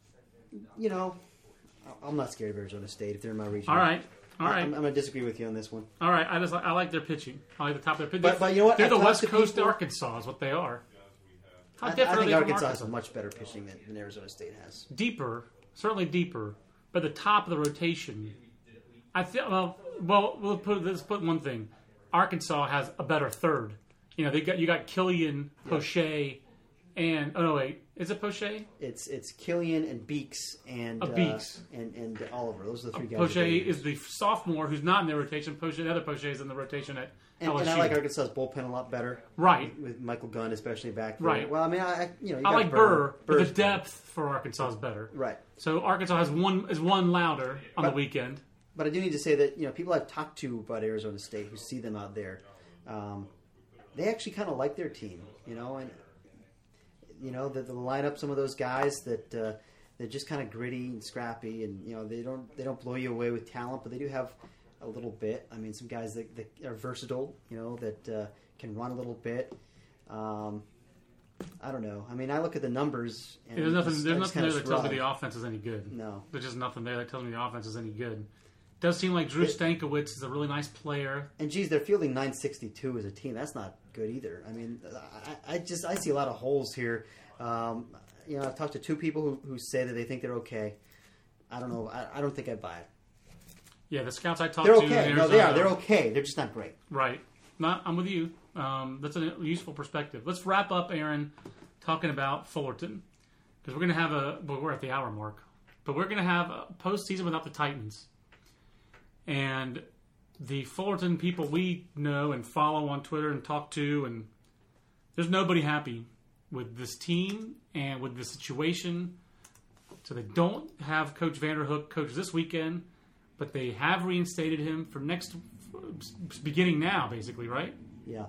I'm not scared of Arizona State if they're in my region. All right. I'm going to disagree with you on this one. All right. I like their pitching. I like the top of their pitching. But you know what? They're the I've West talked to Coast people- Arkansas is what they are. How I different think are they from Arkansas Arkansas? has much better pitching than Arizona State has. Deeper, certainly deeper, but the top of the rotation. I feel let's put one thing. Arkansas has a better third. You got Killian, Poche, and is it Poche? It's Killian and Beeks and Beeks. and Oliver. Those are the three guys. Poche is the sophomore who's not in their rotation. The other Poche is in the rotation at LSU. And I like Arkansas's bullpen a lot better. Right. With Michael Gunn especially back there. Right. Well, I mean, you I like Burr, but Burr's the depth for Arkansas is better. Right. So Arkansas is one louder on the weekend. But I do need to say that people I've talked to about Arizona State who see them out there, they actually kind of like their team. And the lineup, some of those guys that they're just kind of gritty and scrappy, and they don't blow you away with talent, but they do have a little bit. I mean, some guys that are versatile, that can run a little bit. I don't know. I mean, I look at the numbers. And There's nothing there that tells shrug. me the offense is any good. No. There's just nothing there that tells me the offense is any good. It does seem like Drew Stankiewicz is a really nice player. And geez, they're fielding 962 as a team. That's not good either. I mean, I see a lot of holes here. I've talked to two people who say that they think they're okay. I don't know. I don't think I buy it. Yeah, the scouts I talked They're to. okay. No, they are. They're okay. They're just not great. Right. I'm with you. That's a useful perspective. Let's wrap up, Aaron, talking about Fullerton. Because we're going to have we're at the hour mark. But we're going to have a postseason without the Titans. And the Fullerton people we know and follow on Twitter and talk to, and there's nobody happy with this team and with the situation. So they don't have Coach Vanderhook coach this weekend, but they have reinstated him for beginning now, basically, right? Yeah.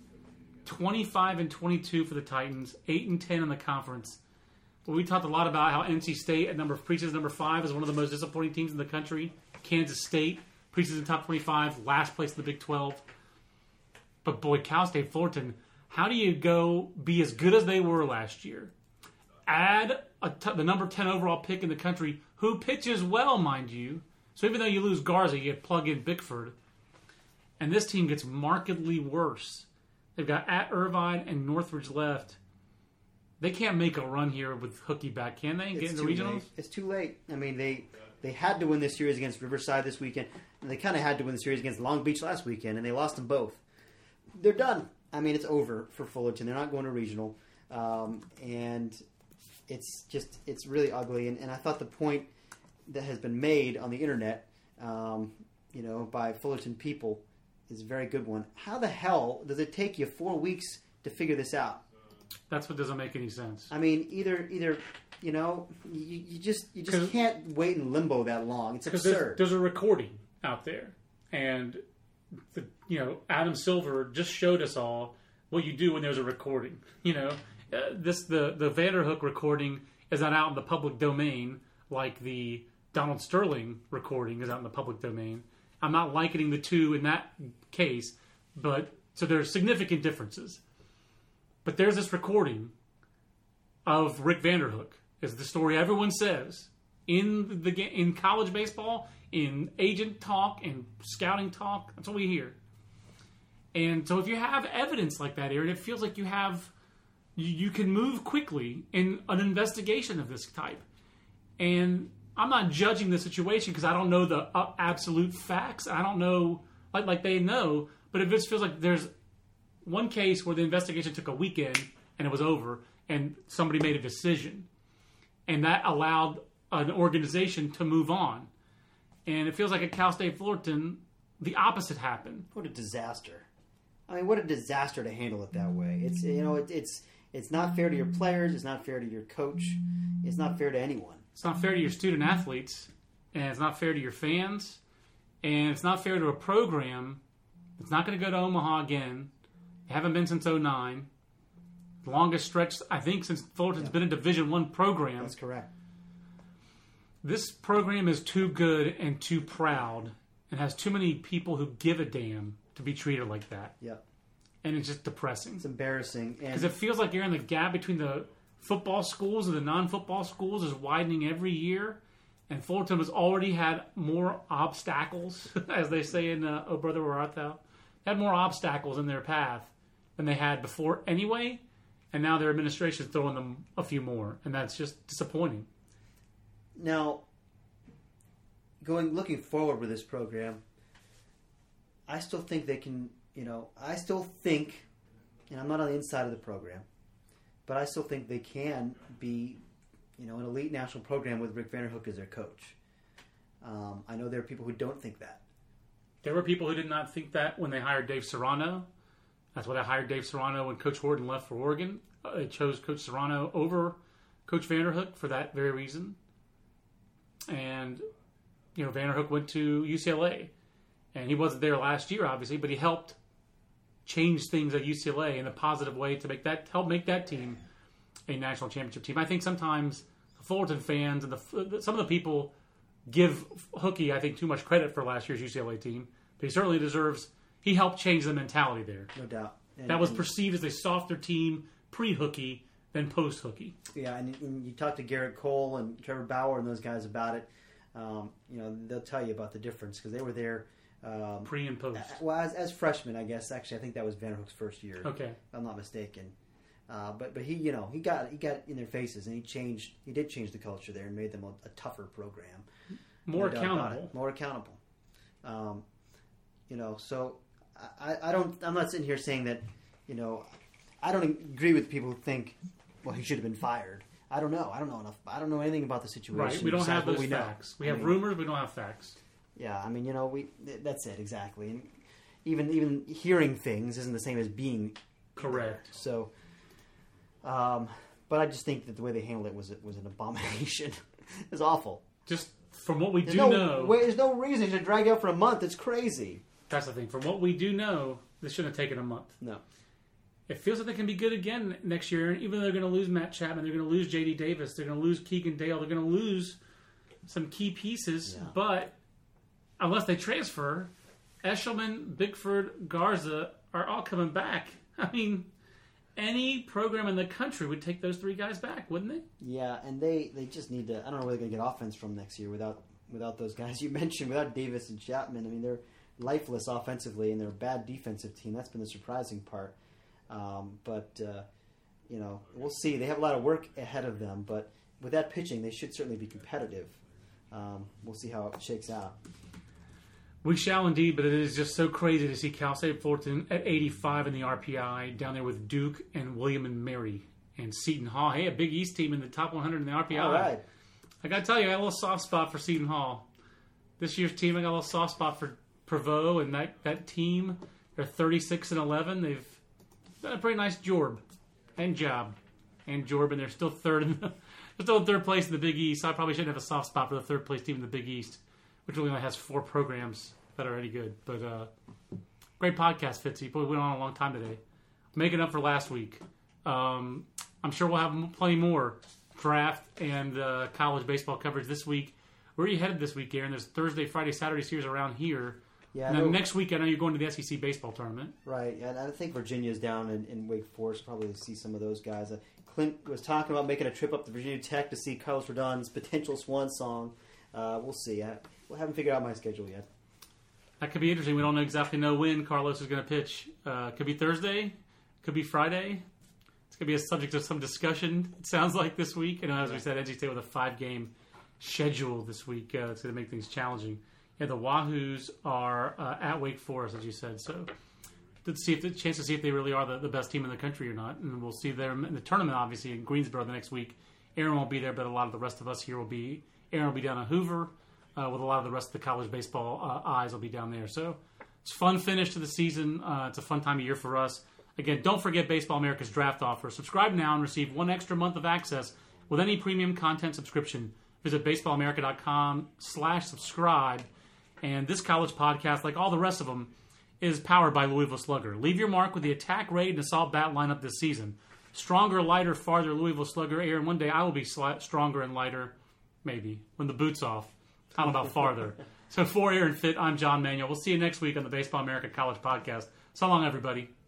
25-22 for the Titans, 8-10 in the conference. But we talked a lot about how NC State at preseason number 5 is one of the most disappointing teams in the country. Kansas State, preseason top 25, last place in the Big 12. But boy, Cal State Fullerton, how do you go be as good as they were last year? Add the number 10 overall pick in the country, who pitches well, mind you. So even though you lose Garza, you plug in Bickford. And this team gets markedly worse. They've got at Irvine and Northridge left. They can't make a run here with Hookie back, can they? Get into regionals? Late. It's too late. I mean, they had to win this series against Riverside this weekend, and they kind of had to win the series against Long Beach last weekend, and they lost them both. They're done. I mean, it's over for Fullerton. They're not going to regional, and it's really ugly. And I thought the point that has been made on the internet, by Fullerton people, is a very good one. How the hell does it take you 4 weeks to figure this out? That's what doesn't make any sense. I mean, either you just can't wait in limbo that long. It's absurd. There's a recording out there, and Adam Silver just showed us all what you do when there's a recording. The Vanderhook recording is not out in the public domain like the Donald Sterling recording is out in the public domain. I'm not likening the two in that case, but so there's significant differences. But there's this recording of Rick Vanderhook, is the story everyone says in college baseball, in agent talk, in scouting talk. That's what we hear. And so if you have evidence like that, Aaron, it feels like you can move quickly in an investigation of this type. And I'm not judging the situation because I don't know the absolute facts. I don't know, like they know, but it just feels like there's one case where the investigation took a weekend and it was over and somebody made a decision. And that allowed an organization to move on. And it feels like at Cal State Fullerton, the opposite happened. What a disaster. I mean, what a disaster to handle it that way. It's not fair to your players. It's not fair to your coach. It's not fair to anyone. It's not fair to your student athletes. And it's not fair to your fans. And it's not fair to a program that's not going to go to Omaha again. They haven't been since 2009. The longest stretch, I think, since Fullerton's been a Division I program. That's correct. This program is too good and too proud and has too many people who give a damn to be treated like that. Yeah. And it's just depressing. It's embarrassing. Because it feels like you're in the gap between the football schools and the non-football schools is widening every year. And Fullerton has already had more obstacles, as they say in Oh Brother, Where Art Thou? Had more obstacles in their path than they had before anyway. And now their administration is throwing them a few more. And that's just disappointing. Now, looking forward with this program, I still think they can, and I'm not on the inside of the program, but I still think they can be, an elite national program with Rick Vanderhook as their coach. I know there are people who don't think that. There were people who did not think that when they hired Dave Serrano. That's why they hired Dave Serrano when Coach Horton left for Oregon. They chose Coach Serrano over Coach Vanderhook for that very reason. And, Vanderhook went to UCLA. And he wasn't there last year, obviously, but he helped change things at UCLA in a positive way to help make that team a national championship team. I think sometimes Fullerton fans and some of the people give Hookie, I think, too much credit for last year's UCLA team. But he certainly deserves. He helped change the mentality there. No doubt. That was perceived as a softer team pre-Hookie than post-Hookie. Yeah, and you talk to Garrett Cole and Trevor Bauer and those guys about it. They'll tell you about the difference because they were there pre and post. Well, as freshmen, I guess. Actually, I think that was Vanderhook's first year. Okay, if I'm not mistaken. But he he got in their faces and he did change the culture there and made them a tougher program, more accountable. So I'm not sitting here saying that I don't agree with people who think he should have been fired. I don't know enough. I don't know anything about the situation. Right, we don't have those facts. We have rumors. We don't have facts. Yeah, that's it exactly. And even hearing things isn't the same as being correct. So, but I just think that the way they handled it was an abomination. It was awful. Just from what we know, there's no reason to drag it out for a month. It's crazy. That's the thing. From what we do know, this shouldn't have taken a month. No. It feels like they can be good again next year. And even though they're going to lose Matt Chapman, they're going to lose J.D. Davis, they're going to lose Keegan Dale, they're going to lose some key pieces. Yeah. But unless they transfer, Eshelman, Bickford, Garza are all coming back. I mean, any program in the country would take those three guys back, wouldn't they? Yeah, and they just need to. I don't know where they're going to get offense from next year without those guys you mentioned, without Davis and Chapman. I mean, they're lifeless offensively, and they're a bad defensive team. That's been the surprising part. But we'll see. They have a lot of work ahead of them, but with that pitching, they should certainly be competitive. We'll see how it shakes out. We shall indeed, but it is just so crazy to see Cal State Fullerton at 85 in the RPI, down there with Duke and William and Mary and Seton Hall. Hey, a Big East team in the top 100 in the RPI. All right. I got to tell you, I got a little soft spot for Seton Hall. This year's team, I got a little soft spot for Prevost and that team. They're 36-11. They've done a pretty nice job, and they're still third place in the Big East. So I probably shouldn't have a soft spot for the third place team in the Big East, which really only has 4 programs that are any good. But great podcast, Fitzy. Boy, we went on a long time today. Making up for last week. I'm sure we'll have plenty more draft and college baseball coverage this week. Where are you headed this week, Aaron? There's Thursday, Friday, Saturday series around here. Yeah, and then next week, I know you're going to the SEC baseball tournament. Right, and I think Virginia's down in Wake Forest. Probably see some of those guys. Clint was talking about making a trip up to Virginia Tech to see Carlos Rodon's potential swan song. We'll see. We haven't figured out my schedule yet. That could be interesting. We don't exactly know when Carlos is going to pitch. Could be Thursday. Could be Friday. It's going to be a subject of some discussion, it sounds like, this week. And as we said, NC State with a 5-game schedule this week. It's going to make things challenging. Yeah, the Wahoos are at Wake Forest, as you said. So, to see if they really are the best team in the country or not. And we'll see them in the tournament, obviously, in Greensboro the next week. Aaron won't be there, but a lot of the rest of us here will be. Aaron will be down in Hoover, with a lot of the rest of the college baseball eyes will be down there. So, it's a fun finish to the season. It's a fun time of year for us. Again, don't forget Baseball America's draft offer. Subscribe now and receive 1 extra month of access with any premium content subscription. Visit baseballamerica.com/subscribe. And this college podcast, like all the rest of them, is powered by Louisville Slugger. Leave your mark with the attack, raid, and assault bat lineup this season. Stronger, lighter, farther Louisville Slugger. Aaron, one day I will be stronger and lighter, maybe, when the boot's off. I don't know about farther. So for Aaron Fitt, I'm John Manuel. We'll see you next week on the Baseball America College Podcast. So long, everybody.